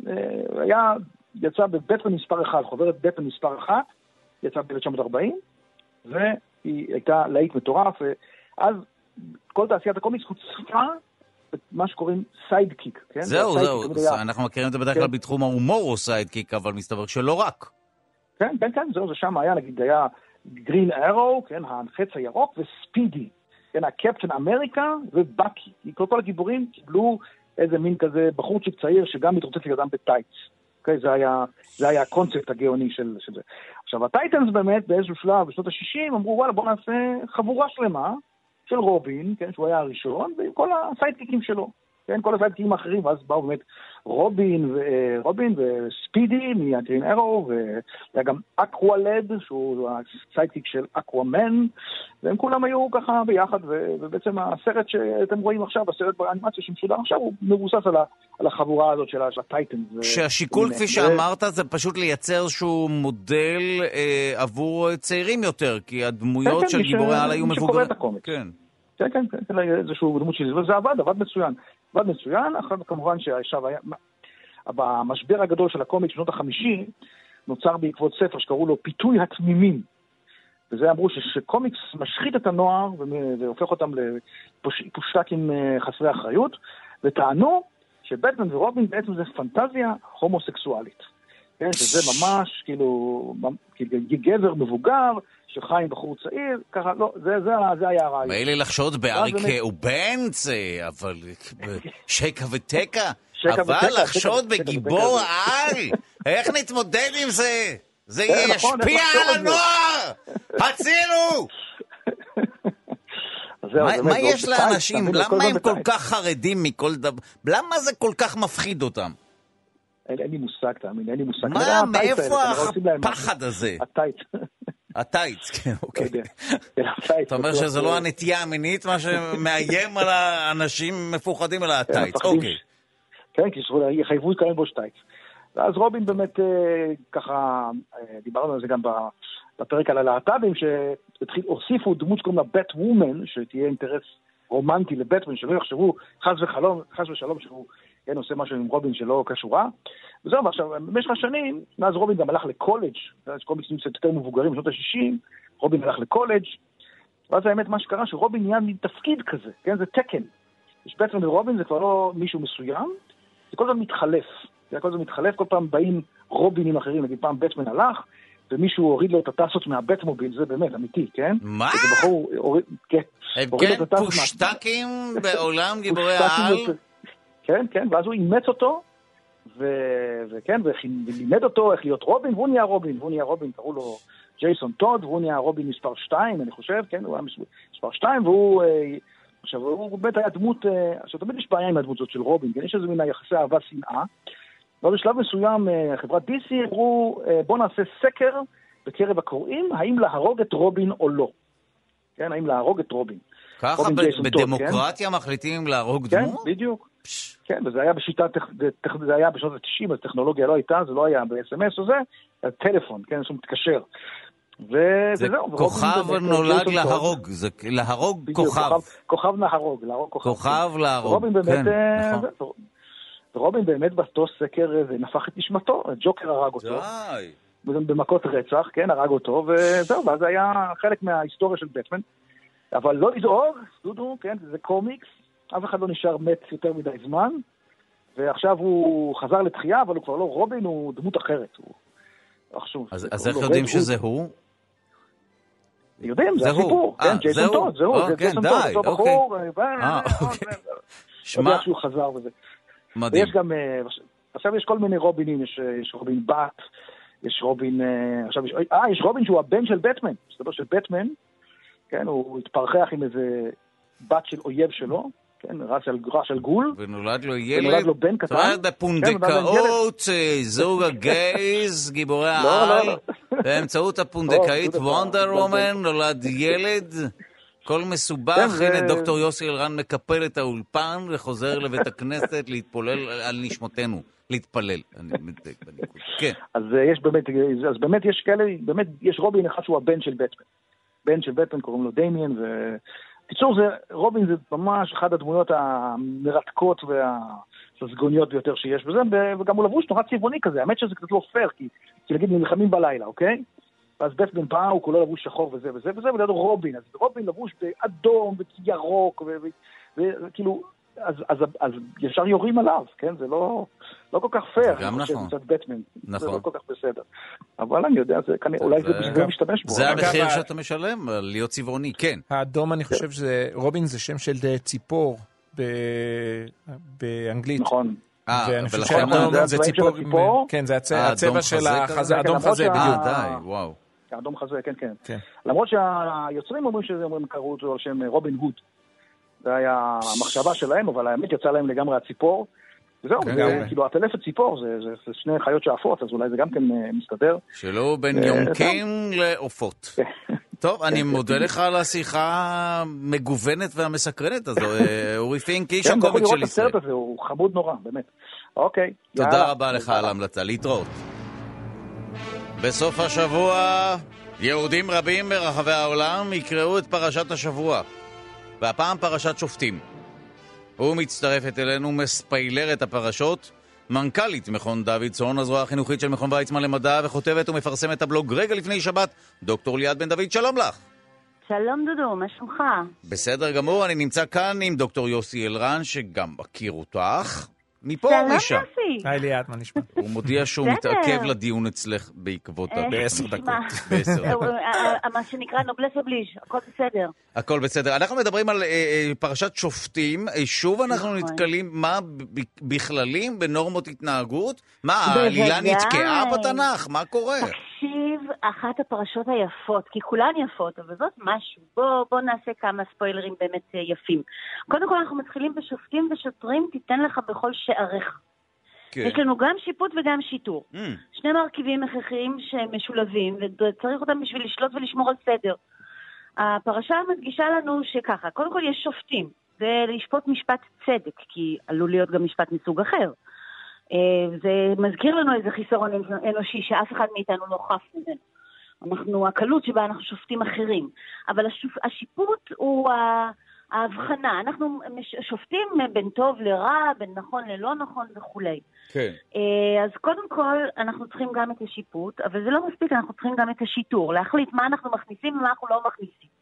יצא בבטמן מספר 1, חוברת בטמן מספר 1, יצא ב-1940, והיא הייתה להיט מטורף, ואז כל תעשיית הקומיקס הוצפה מה שקוראים סיידקיק. כן? זהו, אנחנו מכירים את זה בדרך כלל בתחום ההומור או סיידקיק, אבל מסתבר שלא רק. כן, זהו, זה שם היה, נגיד, היה גרין ארו, כן, החץ הירוק, וספידי, כן, הקפטן אמריקה ובאקי. כל הגיבורים קיבלו איזה מין כזה בחורצ'יק צעיר שגם מתרוצץ לידם בטייץ. אוקיי, זה היה הקונספט הגאוני של זה. עכשיו, הטייטנס באמת, באיזשהו שלב, בשנות ה-60, אמרו, וואלה, בוא נעשה חבורה שלמה של רובין, כן, שהוא היה הראשון, ועם כל הסיידקיקים שלו, כן, כל הסיידקיקים האחרים, ואז באו באמת רובין וספידי מהגרין ארו, והיה גם אקוואלד, שהוא הסיידקיק של אקוואמן, והם כולם היו ככה ביחד, ובעצם הסרט שאתם רואים עכשיו, הסרט באנימציה שמשודר עכשיו, הוא מבוסס על החבורה הזאת של הטייטנס. שהשיקול, כפי שאמרת, זה פשוט לייצר איזשהו מודל עבור צעירים יותר, כי הדמויות של גיבורי העל היו מבוגרים. כן, איזשהו דמות שלי, וזה עבד מצוין, אחר כמובן שעכשיו היה, במשבר הגדול של הקומיקס בשנות ה-50, נוצר בעקבות ספר שקראו לו פיתוי התמימים, וזה אמרו שקומיקס משחית את הנוער, והופך אותם לפושטקים חסרי אחריות, וטענו שבטמן ורובין בעצם זה פנטזיה הומוסקסואלית. כן, שזה ממש כאילו גבר מבוגר, שחי עם בחור צעיר, ככה, לא, זה היה הרעיון. מילא לחשוד באריק ובנץ, אבל שקה ותקה, אבל לחשוד בגיבור על, איך נתמודד עם זה? זה ישפיע על הנוער! הצילו! מה יש לאנשים? למה הם כל כך חרדים מכל דבר? למה זה כל כך מפחיד אותם? אין לי מושג, תאמין, אין לי מושג. מה, מאיפה הפחד הזה? הטייץ. הטייץ, כן, אוקיי. אתה אומר שזה לא הנטייה המינית, מה שמאיים על האנשים מפוחדים על הטייץ, אוקיי. כן, כי יחייבו את כאן בו שטייץ. ואז רובין באמת, ככה, דיברנו על זה גם בפרק על הלהט"בים, שהוסיפו דמות שקוראים לה בט וומן, שתהיה אינטרס רומנטי לבטמן, שלא יחשבו חס ושלום שהוא כן, עושה משהו עם רובין שלא קשורה. וזהו, ועכשיו, במשך השנים, מאז רובין גם הלך לקולג', קומיקסים קצת יותר מבוגרים, בשנות ה-60, רובין הלך לקולג', ואז האמת מה שקרה, שרובין נהיה מתפקיד כזה, כן? זה תקן. יש בעצם לרובין זה כבר לא מישהו מסוים, זה כל הזמן מתחלף. זה כל הזמן מתחלף, כל פעם באים רובינים אחרים, נגיד פעם בטמן הלך, ומישהו הוריד לו את הטסות מהבטמוביל, זה באמת אמיתי, כן? מה? כן. הם כן פושטקים בעולם גיבורי העל? כן, כן, ואז הוא אימץ אותו, וכן, ולימד אותו איך להיות רובין, והוא נהיה רובין, קראו לו ג'ייסון טוד, והוא נהיה רובין מספר 2, אני חושב, כן, הוא היה מספר 2, והוא, עכשיו, הוא באמת היה דמות, עכשיו, תמיד יש בעיה עם הדמות הזאת של רובין, כן, יש איזה מין יחסי אהבה שנאה, ואז בשלב מסוים, חברת DC, אמרו, בוא נעשה סקר בקרב הקוראים, האם להרוג את רובין או לא. כן, האם להרוג את רובין. ככה בדמוקרטיה מחליטים להרוג דמות? כן, בדיוק. כן, וזה היה זה היה בשנות ה-90, אז טכנולוגיה לא הייתה, זה לא היה ב-SMS או זה, היה טלפון, כן, זה מתקשר. זה כוכב נולד להרוג, זה להרוג כוכב. כוכב להרוג, כוכב להרוג, רובין באמת, ורובין באמת באותו סקר נפח את נשמתו, ג'וקר הרג אותו. במכות רצח, כן, הרג אותו, וזהו, ואז זה היה חלק מההיסטוריה של בטמן. אבל לא לדאוג, דודו, כן, זה קומיקס, אף אחד לא נשאר מת יותר מדי זמן, ועכשיו הוא חזר לתחייה, אבל הוא כבר לא רובין, הוא דמות אחרת. אז איך יודעים שזה הוא? יודעים, זה הסיפור, כן, ג'ייסון טוד, זה הוא, ג'ייסון טוד, אותו בחור, שמע שהוא חזר וזה. מדהים. ויש גם, עכשיו יש כל מיני רובינים, יש רובין בת, יש רובין, עכשיו יש רובין שהוא הבן של בטמן, מסתבר של בטמן, כן, הוא התפרחח עם איזה בת של אויב שלו, כן, רש על גול. ונולד לו ילד. ונולד לו בן קטן. זאת הפונדקאות, זוג הגייז, גיבורי העל, באמצעות הפונדקאית וונדר וומן, נולד ילד, כל מסובך, הנה דוקטור יוסי אלרן מקפל את האולפן וחוזר לבית הכנסת להתפולל על נשמותינו. להתפלל. כן. אז באמת יש כאלה, באמת יש רובין אחד שהוא הבן של בטמן. בן של בטמן, קוראים לו דמיאן, קיצור, רובין זה ממש אחת הדמויות המרתקות והסגוניות ביותר שיש בזה, וגם הוא לבוש נורא צבעוני כזה, האמת שזה קצת לא פייר, כי נגיד נלחמים בלילה, אוקיי? ואז בטמן פעם הוא כולו לבוש שחור וזה וזה וזה, ולידו רובין, אז רובין לבוש באדום וירוק, וכאילו, אז ישר יורים עליו, כן? זה לא כל כך פייר. גם נכון. זה בטמן. זה לא כל כך בסדר. אבל אני יודע, אולי זה משתמש בו. זה המחיר שאתה משלם, להיות צבעוני, כן. האדום, אני חושב רובין זה שם של ציפור באנגלית. נכון. ואני חושב שהאדום זה ציפור. כן, זה הצבע של האדום חזה בדיוק. וואו. האדום חזה, כן. למרות שהיוצרים אומרים שזה קראו אותו על שם רובין הוד. זה היה המחשבה שלהם, אבל האמת יצא להם לגמרי הציפור. וזהו, כאילו, הטלפת ציפור, זה שני חיות שעפות, אז אולי זה גם כן מסתדר. שלא בין יונקים לעופות. טוב, אני מודה לך על השיחה מגוונת והמסקרנת הזו, אורי פינק, איש הקומיקס של ישראל. הסרט הזה, הוא חמוד נורא, באמת. אוקיי. תודה רבה לך על ההמלצה, להתראות. בסוף השבוע, יהודים רבים ברחבי העולם יקראו את פרשת השבוע. והפעם פרשת שופטים. הוא מצטרפת אלינו, מספיילר את הפרשות, מנכ"לית מכון דוידסון, הזרוע החינוכית של מכון ויצמן למדע, וכותבת ומפרסמת הבלוג רגע לפני שבת, דוקטור ליאת בן דוד, שלום לך. שלום דודו, מה שלומך? בסדר גמור, אני נמצא כאן עם דוקטור יוסי אלרן, שגם מכיר אותך. מפה שלום משם. יוסי. היי ליאת, מה נשמע? הוא מודיע שהוא מתעכב לדיון אצלך בעקבות ב10 דקות. מה שנקרא נובלס ובליז', הכל בסדר. הכל בסדר. אנחנו מדברים על פרשת שופטים. שוב אנחנו נתקלים, מה בכללים, בנורמות התנהגות? מה, העלילה נתקעה בתנ"ך? מה קורה? תקשיב, אחת הפרשות היפות, כי כולן יפות, אבל זאת משהו. בוא נעשה כמה ספוילרים באמת יפים. קודם כל אנחנו מתחילים בשופטים ושוטרים, תיתן לך בכל שערך. יש לנו גם שיפוט וגם שיטור. שני מרכיבים הכרחיים שמשולבים, וצריך אותם בשביל לשלוט ולשמור על סדר. הפרשה מדגישה לנו שככה, קודם כל יש שופטים, ולשפוט משפט צדק, כי עלול להיות גם משפט מסוג אחר. זה מזכיר לנו איזה חיסרון אנושי שאף אחד מאיתנו לא חף ממנו. הקלות שבה אנחנו שופטים אחרים. אבל השיפוט הוא ההבחנה. אנחנו שופטים בין טוב לרע, בין נכון ללא נכון וכולי. כן. אז קודם כל אנחנו צריכים גם את השיפוט, אבל זה לא מספיק, אנחנו צריכים גם את השיטור. להחליט מה אנחנו מכניסים ומה אנחנו לא מכניסים.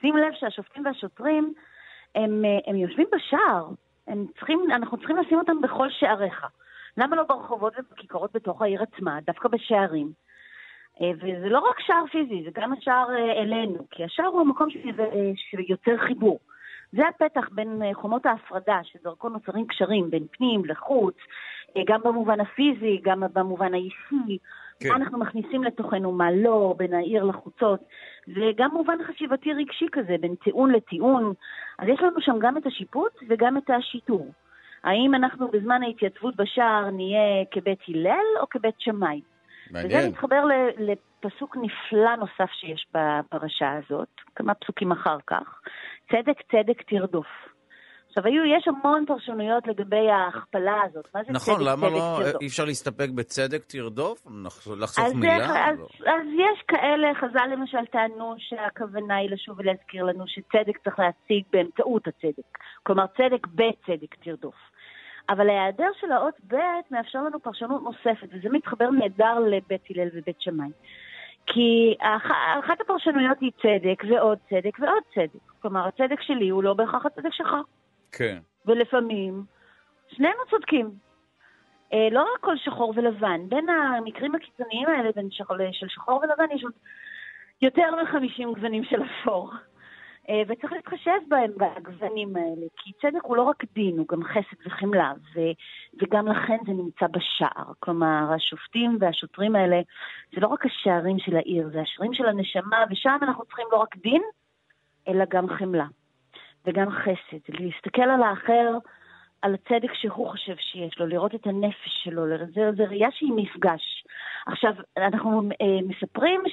שים לב שהשופטים והשוטרים, הם יושבים בשער. אנחנו צריכים לשים אותם בכל שעריך. למה לא ברחובות ובכיכרות בתוך העיר עצמה, דווקא בשערים? וזה לא רק שער פיזי, זה גם השער אלינו, כי השער הוא המקום שיוצר חיבור. זה הפתח בין חומות ההפרדה, שדרכו נוצרים קשרים בין פנים לחוץ, גם במובן הפיזי, גם במובן האישי, כן. מה אנחנו מכניסים לתוכנו, מה לא, בין העיר לחוצות, וגם מובן חשיבתי רגשי כזה, בין טיעון לטיעון. אז יש לנו שם גם את השיפוט וגם את השיטור. האם אנחנו בזמן ההתייצבות בשער נהיה כבית הלל או כבית שמאי? מעניין. וזה מתחבר לפסוק נפלא נוסף שיש בפרשה הזאת, כמה פסוקים אחר כך. צדק צדק תרדוף. עכשיו, יש המון פרשנויות לגבי ההכפלה הזאת. מה זה נכון, צדק, למה צדק, לא תרדוף? אי אפשר להסתפק בצדק תרדוף? לחסוך מילה? אז יש כאלה, חז"ל למשל טענו שהכוונה היא לשוב ולהזכיר לנו שצדק צריך להציג באמצעות הצדק. כלומר, צדק בצדק תרדוף. אבל ההיעדר של האות ב' מאפשר לנו פרשנות נוספת, וזה מתחבר נהדר לבית הלל ובית שמאי. כי אחת הפרשנויות היא צדק ועוד צדק ועוד צדק. כלומר, הצדק שלי הוא לא בהכרח הצדק שלך. כן. ולפעמים שנינו צודקים. לא רק כל שחור ולבן. בין המקרים הקיצוניים האלה, של שחור ולבן, יש עוד יותר מ-50 גוונים של אפור. וצריך להתחשב בהם, בגוונים האלה, כי צדק הוא לא רק דין, הוא גם חסד וחמלה, וגם לכן זה נמצא בשער. כלומר, השופטים והשוטרים האלה, זה לא רק השערים של העיר, זה השערים של הנשמה, ושם אנחנו צריכים לא רק דין, אלא גם חמלה, וגם חסד. להסתכל על האחר, על הצדק שהוא חושב שיש לו, לראות את הנפש שלו, זה ראייה שהיא מפגש. עכשיו, אנחנו מספרים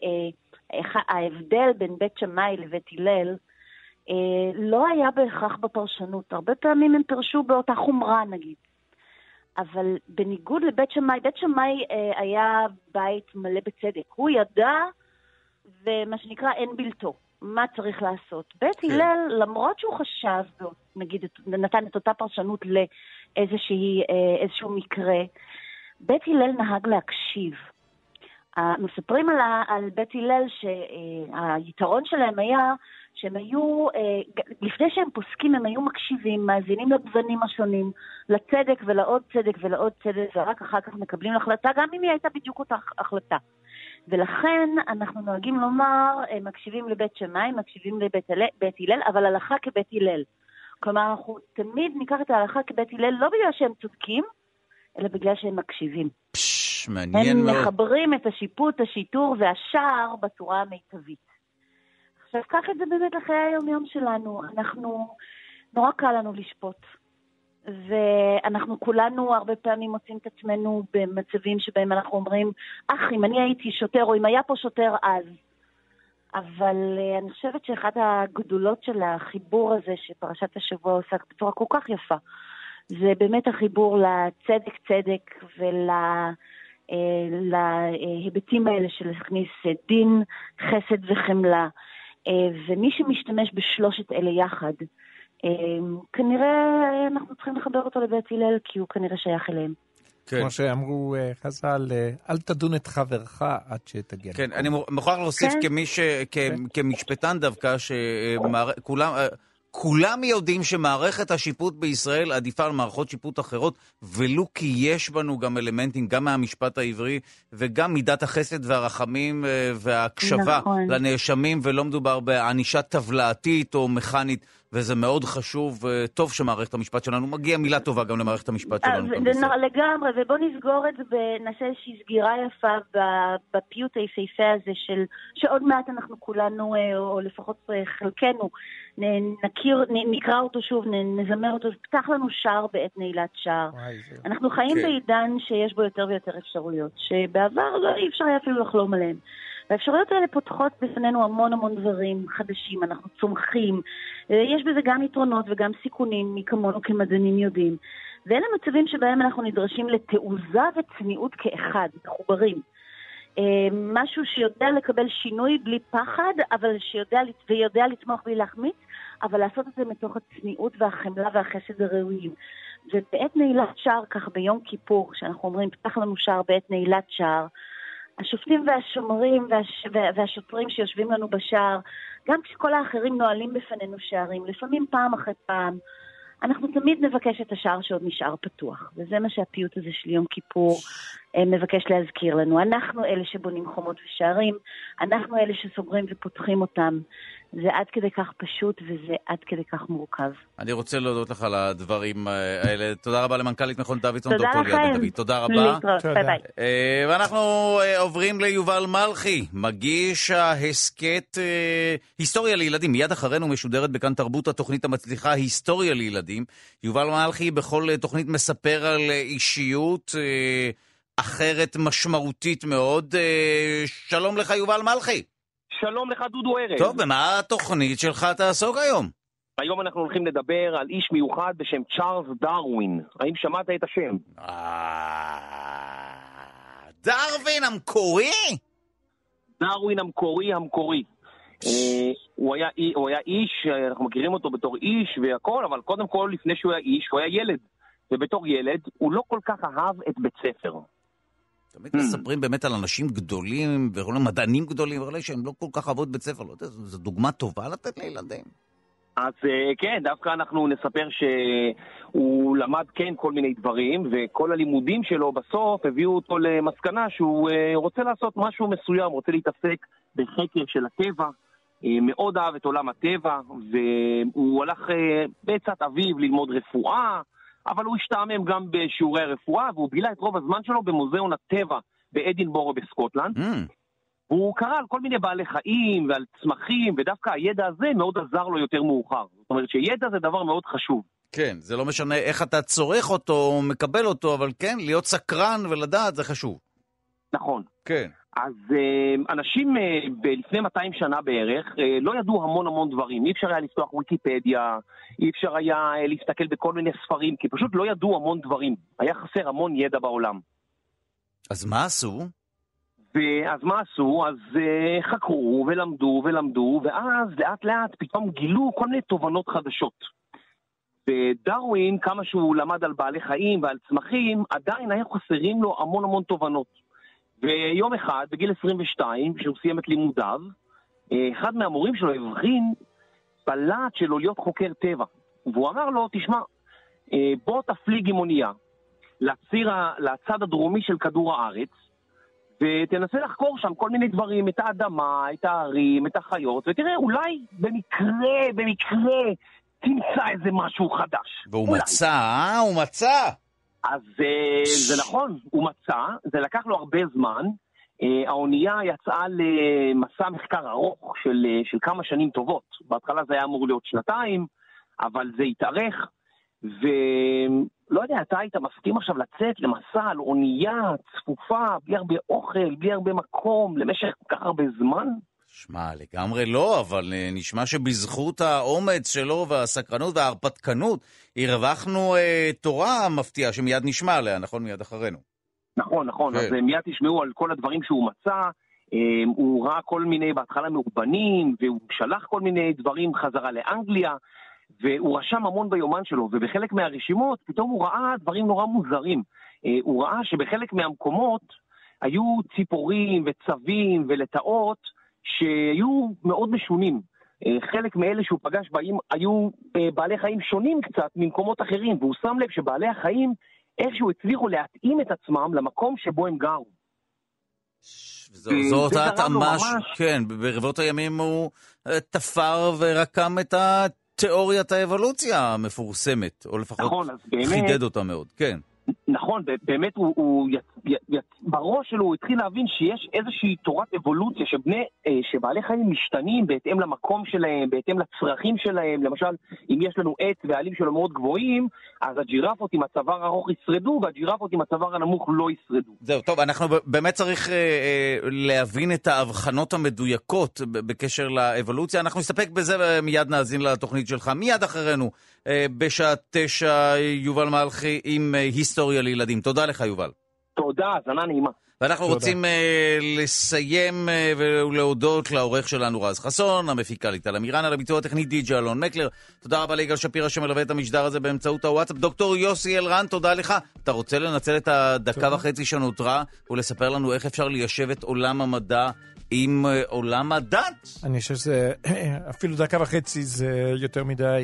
ההבדל בין בית שמאי לבית הלל לא היה בהכרח בפרשנות. הרבה פעמים הם פרשו באותה חומרה נגיד. אבל בניגוד לבית שמאי, בית שמאי היה בית מלא בצדק. הוא ידע, ומה שנקרא אין בלתו, מה צריך לעשות. בית הלל, למרות שהוא חשב, נגיד, נתן את אותה פרשנות לאיזשהו מקרה, בית הלל נהג להקשיב. מספרים על בית הלל שהיתרון שלהם היה שהם היו, לפני שהם פוסקים הם היו מקשיבים, מאזינים לגוונים השונים, לצדק ולעוד צדק ולעוד צדק, ורק אחר כך מקבלים החלטה, גם אם היא הייתה בדיוק אותה החלטה. ולכן אנחנו נוהגים לומר, מקשיבים לבית שמאי, מקשיבים לבית הלל, אבל הלכה כבית הלל. כלומר, אנחנו תמיד ניקח את ההלכה כבית הלל, לא בגלל שהם צודקים, אלא בגלל שהם מקשיבים. מעניין מאוד. הם מחברים את השיפוט, השיטור והשער בצורה המיטבית. עכשיו, קח את זה באמת לחיי היום-יום שלנו. נורא קל לנו לשפוט. ואנחנו כולנו הרבה פעמים מוצאים את עצמנו במצבים שבהם אנחנו אומרים, אם אני הייתי שוטר, או אם היה פה שוטר אז. אבל אני חושבת שאחת הגדולות של החיבור הזה, שפרשת השבוע עושה בצורה כל כך יפה, זה באמת החיבור לצדק צדק להיבטים האלה של להכניס דין, חסד וחמלה. ומי שמשתמש בשלושת אלה יחד, כנראה אנחנו צריכים לחבר אותו לבית הלל, כי הוא כנראה שייך אליהם. כמו שאמרו חז"ל, אל תדון את חברך עד שתגיע. כן, אני מוכרח להוסיף כמשפטן דווקא, כולם יודעים שמערכת השיפוט בישראל עדיפה על מערכות שיפוט אחרות, ולו כי יש בנו גם אלמנטים, גם מהמשפט העברי, וגם מידת החסד והרחמים והקשבה נכון. לנאשמים, ולא מדובר בענישה טבלאתית או מכנית, וזה מאוד חשוב, טוב שמערכת המשפט שלנו, מגיע מילה טובה גם למערכת המשפט שלנו. לגמרי, ובוא נסגור את זה ונעשה איזושהי סגירה יפה בפיוט היפהפה הזה, שעוד מעט אנחנו כולנו, או לפחות חלקנו, נקרא אותו שוב, נזמר אותו, פתח לנו שער בעת נעילת שער. אנחנו חיים בעידן שיש בו יותר ויותר אפשרויות, שבעבר לא אי אפשר היה אפילו לחלום עליהם. והאפשרויות האלה פותחות בפנינו המון המון דברים חדשים, אנחנו צומחים, יש בזה גם יתרונות וגם סיכונים, מכמונו כמדענים יודעים. ואלה מצבים שבהם אנחנו נדרשים לתעוזה וצניעות כאחד, מחוברים. משהו שיודע לקבל שינוי בלי פחד, אבל ויודע לתמוך בלי להחמיץ, אבל לעשות את זה מתוך הצניעות והחמלה והחסד הראויים. ובעת נעילת שער, כך ביום כיפור, כשאנחנו אומרים, פתח לנו שער בעת נעילת שער, השופטים והשומרים והשוטרים שיושבים לנו בשער, גם כשכל האחרים נועלים בפנינו שערים, לפעמים פעם אחרי פעם, אנחנו תמיד נבקש את השער שעוד נשאר פתוח, וזה מה שהפיוט הזה של יום כיפור מבקש להזכיר לנו. אנחנו אלה שבונים חומות ושערים, אנחנו אלה שסוגרים ופותחים אותם. זה עד כדי כך פשוט וזה עד כדי כך מורכב. אני רוצה להודות לך על הדברים האלה. תודה רבה למנכ"לית מכון דוידסון, דוקטור ליאת בן דוד. תודה רבה. ביי ביי. ואנחנו עוברים ליובל מלכי, מגיש ההסקט היסטוריה לילדים. מיד אחרינו משודרת בכאן תרבות התוכנית המצליחה היסטוריה לילדים. יובל מלכי בכל תוכנית מספר על אישיות אחרת משמעותית מאוד. שלום לך יובל מלכי. שלום לך דודו ארז. טוב, ומה התוכנית שלך תעסוק היום? היום אנחנו הולכים לדבר על איש מיוחד בשם צ'ארלס דרווין. האם שמעת את השם? דרווין המקורי? דרווין המקורי. הוא היה איש, אנחנו מכירים אותו בתור איש והכל, אבל קודם כל לפני שהוא היה איש, הוא היה ילד. ובתור ילד הוא לא כל כך אהב את בית ספר. תמיד מספרים באמת על אנשים גדולים, מדענים גדולים, אבל שהם לא כל כך אהבו את בית ספר, לא יודע, זו דוגמה טובה לתת לילדים. אז כן, דווקא אנחנו נספר שהוא למד כן כל מיני דברים, וכל הלימודים שלו בסוף הביאו אותו למסקנה שהוא רוצה לעשות משהו מסוים, רוצה להתעסק בחקר של הטבע, מאוד אהב את עולם הטבע, והוא הלך בעצת אביו ללמוד רפואה, אבל הוא השתעמם גם בשיעורי הרפואה, והוא בילה את רוב הזמן שלו במוזיאון הטבע באדינבורו בסקוטלנד. הוא קרא על כל מיני בעלי חיים ועל צמחים, ודווקא הידע הזה מאוד עזר לו יותר מאוחר. זאת אומרת שידע זה דבר מאוד חשוב. כן, זה לא משנה איך אתה צורך אותו או מקבל אותו, אבל כן, להיות סקרן ולדעת זה חשוב. נכון. כן. אז אנשים לפני 200 שנה בערך לא ידעו המון דברים. אי אפשר היה לפתוח ויקיפדיה, אי אפשר היה להסתכל בכל מיני ספרים, כי פשוט לא ידעו המון דברים. היה חסר המון ידע בעולם. אז מה עשו? אז מה עשו? אז חקרו ולמדו, ואז לאט לאט פתאום גילו כל מיני תובנות חדשות. ודרווין, כמה שהוא למד על בעלי חיים ועל צמחים, עדיין היה חסרים לו המון תובנות. ויום אחד, בגיל 22, כשהוא סיים את לימודיו, אחד מהמורים שלו הבחין בלהט שלו להיות חוקר טבע. והוא אמר לו, תשמע, בוא תפליג עם אונייה לצד הדרומי של כדור הארץ, ותנסה לחקור שם כל מיני דברים, את האדמה, את הערים, את החיות, ותראה, אולי במקרה תמצא איזה משהו חדש. והוא מצא. אז זה נכון, הוא מצא, זה לקח לו הרבה זמן, האונייה יצאה למסע מחקר ארוך של כמה שנים טובות, בהתחלה זה היה אמור להיות 2, אבל זה התארך, ולא יודע, אתה היית מסכים עכשיו לצאת למסע על אונייה צפופה, בלי הרבה אוכל, בלי הרבה מקום, למשך כך הרבה זמן? שמע, לגמרי לא, אבל נשמע שבזכות האומץ שלו והסקרנות וההרפתקנות, הרווחנו תורה מפתיעה שמיד נשמע עליה, נכון? מיד אחרינו. נכון, כן. אז מיד תשמעו על כל הדברים שהוא מצא, הוא ראה כל מיני בהתחלה מאובנים, והוא שלח כל מיני דברים חזרה לאנגליה, והוא רשם המון ביומן שלו, ובחלק מהרשימות פתאום הוא ראה דברים נורא מוזרים. הוא ראה שבחלק מהמקומות היו ציפורים וצבים ולטאות, שהיו מאוד משונים. חלק מאלה שהוא פגש בהם היו בעלי חיים שונים קצת ממקומות אחרים, והוא שם לב שבעלי החיים איכשהו הצליחו להתאים את עצמם למקום שבו הם גרו. זו אותה התאמה, כן, ברבות הימים הוא תפר ורקם את תיאוריית האבולוציה המפורסמת, או לפחות חידד אותה מאוד, כן. נכון, באמת בראש שלו הוא התחיל להבין שיש איזושהי תורת אבולוציה שבעלי חיים משתנים בהתאם למקום שלהם, בהתאם לצרכים שלהם. למשל, אם יש לנו עץ והעלים שלו מאוד גבוהים, אז הג'ירפות עם הצוואר הארוך ישרדו, והג'ירפות עם הצוואר הנמוך לא ישרדו. זהו, טוב, אנחנו באמת צריך להבין את ההבחנות המדויקות בקשר לאבולוציה. אנחנו נסתפק בזה ומיד נאזין לתוכנית שלך. מיד אחרינו, בשעה 9, יובל מלכי עם היסטוריה לילדים. תודה לך, יובל. תודה, זנה נעימה. ואנחנו רוצים לסיים ולהודות לעורך שלנו רז חסון, המפיקה ליטל אמירן, על הביצוע הטכני די.ג'י אלון מקלר. תודה רבה ליגאל שפירא שמלווה את המשדר הזה באמצעות הוואטסאפ. דוקטור יוסי אלרן, תודה לך. אתה רוצה לנצל את הדקה וחצי שנותרה ולספר לנו איך אפשר ליישב את עולם המדע עם עולם הדת? אני חושב שזה, אפילו דקה וחצי זה יותר מדי.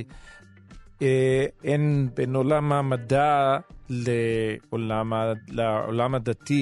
אין בין עולם המדע לעולם הדתי,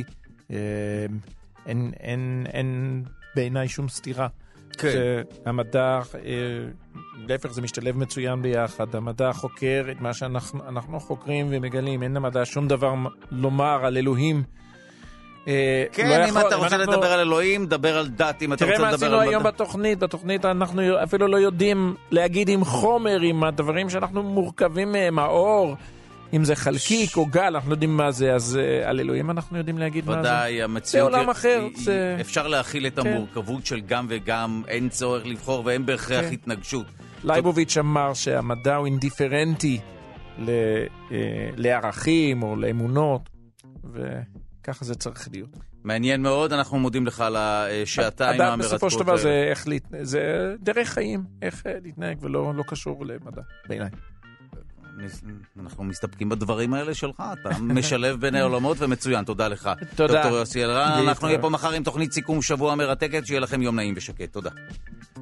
אין בעיניי שום סתירה. המדע, להפך, זה משתלב מצוין ביחד. המדע חוקר את מה שאנחנו חוקרים ומגלים. אין למדע שום דבר לומר על אלוהים. כן, אם אתה רוצה לדבר על אלוהים, דבר על דת. תראה מה עשינו היום בתוכנית אנחנו אפילו לא יודעים להגיד עם חומר, עם הדברים שאנחנו מורכבים מהם, האור, אם זה חלקיק או גל, אנחנו יודעים מה זה, אז על אלוהים אנחנו יודעים להגיד מה זה. ודאי, המציאות, זה עולם אחר. אפשר להכיל את המורכבות של גם וגם, אין צורך לבחור ואין בהכרח התנגשות. לייבוביץ' אמר שהמדע הוא אינדיפרנטי לערכים או לאמונות, ככה זה צריך להיות. מעניין מאוד, אנחנו מודים לך על השעתיים המרתקות. הדת בסופו של דבר זה דרך חיים, איך להתנהג, ולא קשור למדע, בעיניי. אנחנו מסתפקים בדברים האלה שלך, אתה משלב בין העולמות ומצוין, תודה לך. תודה. דוקטור יוסי אלרן, אנחנו נהיה פה מחר עם תוכנית סיכום שבוע מרתקת, שיהיה לכם יום נעים ושקט, תודה.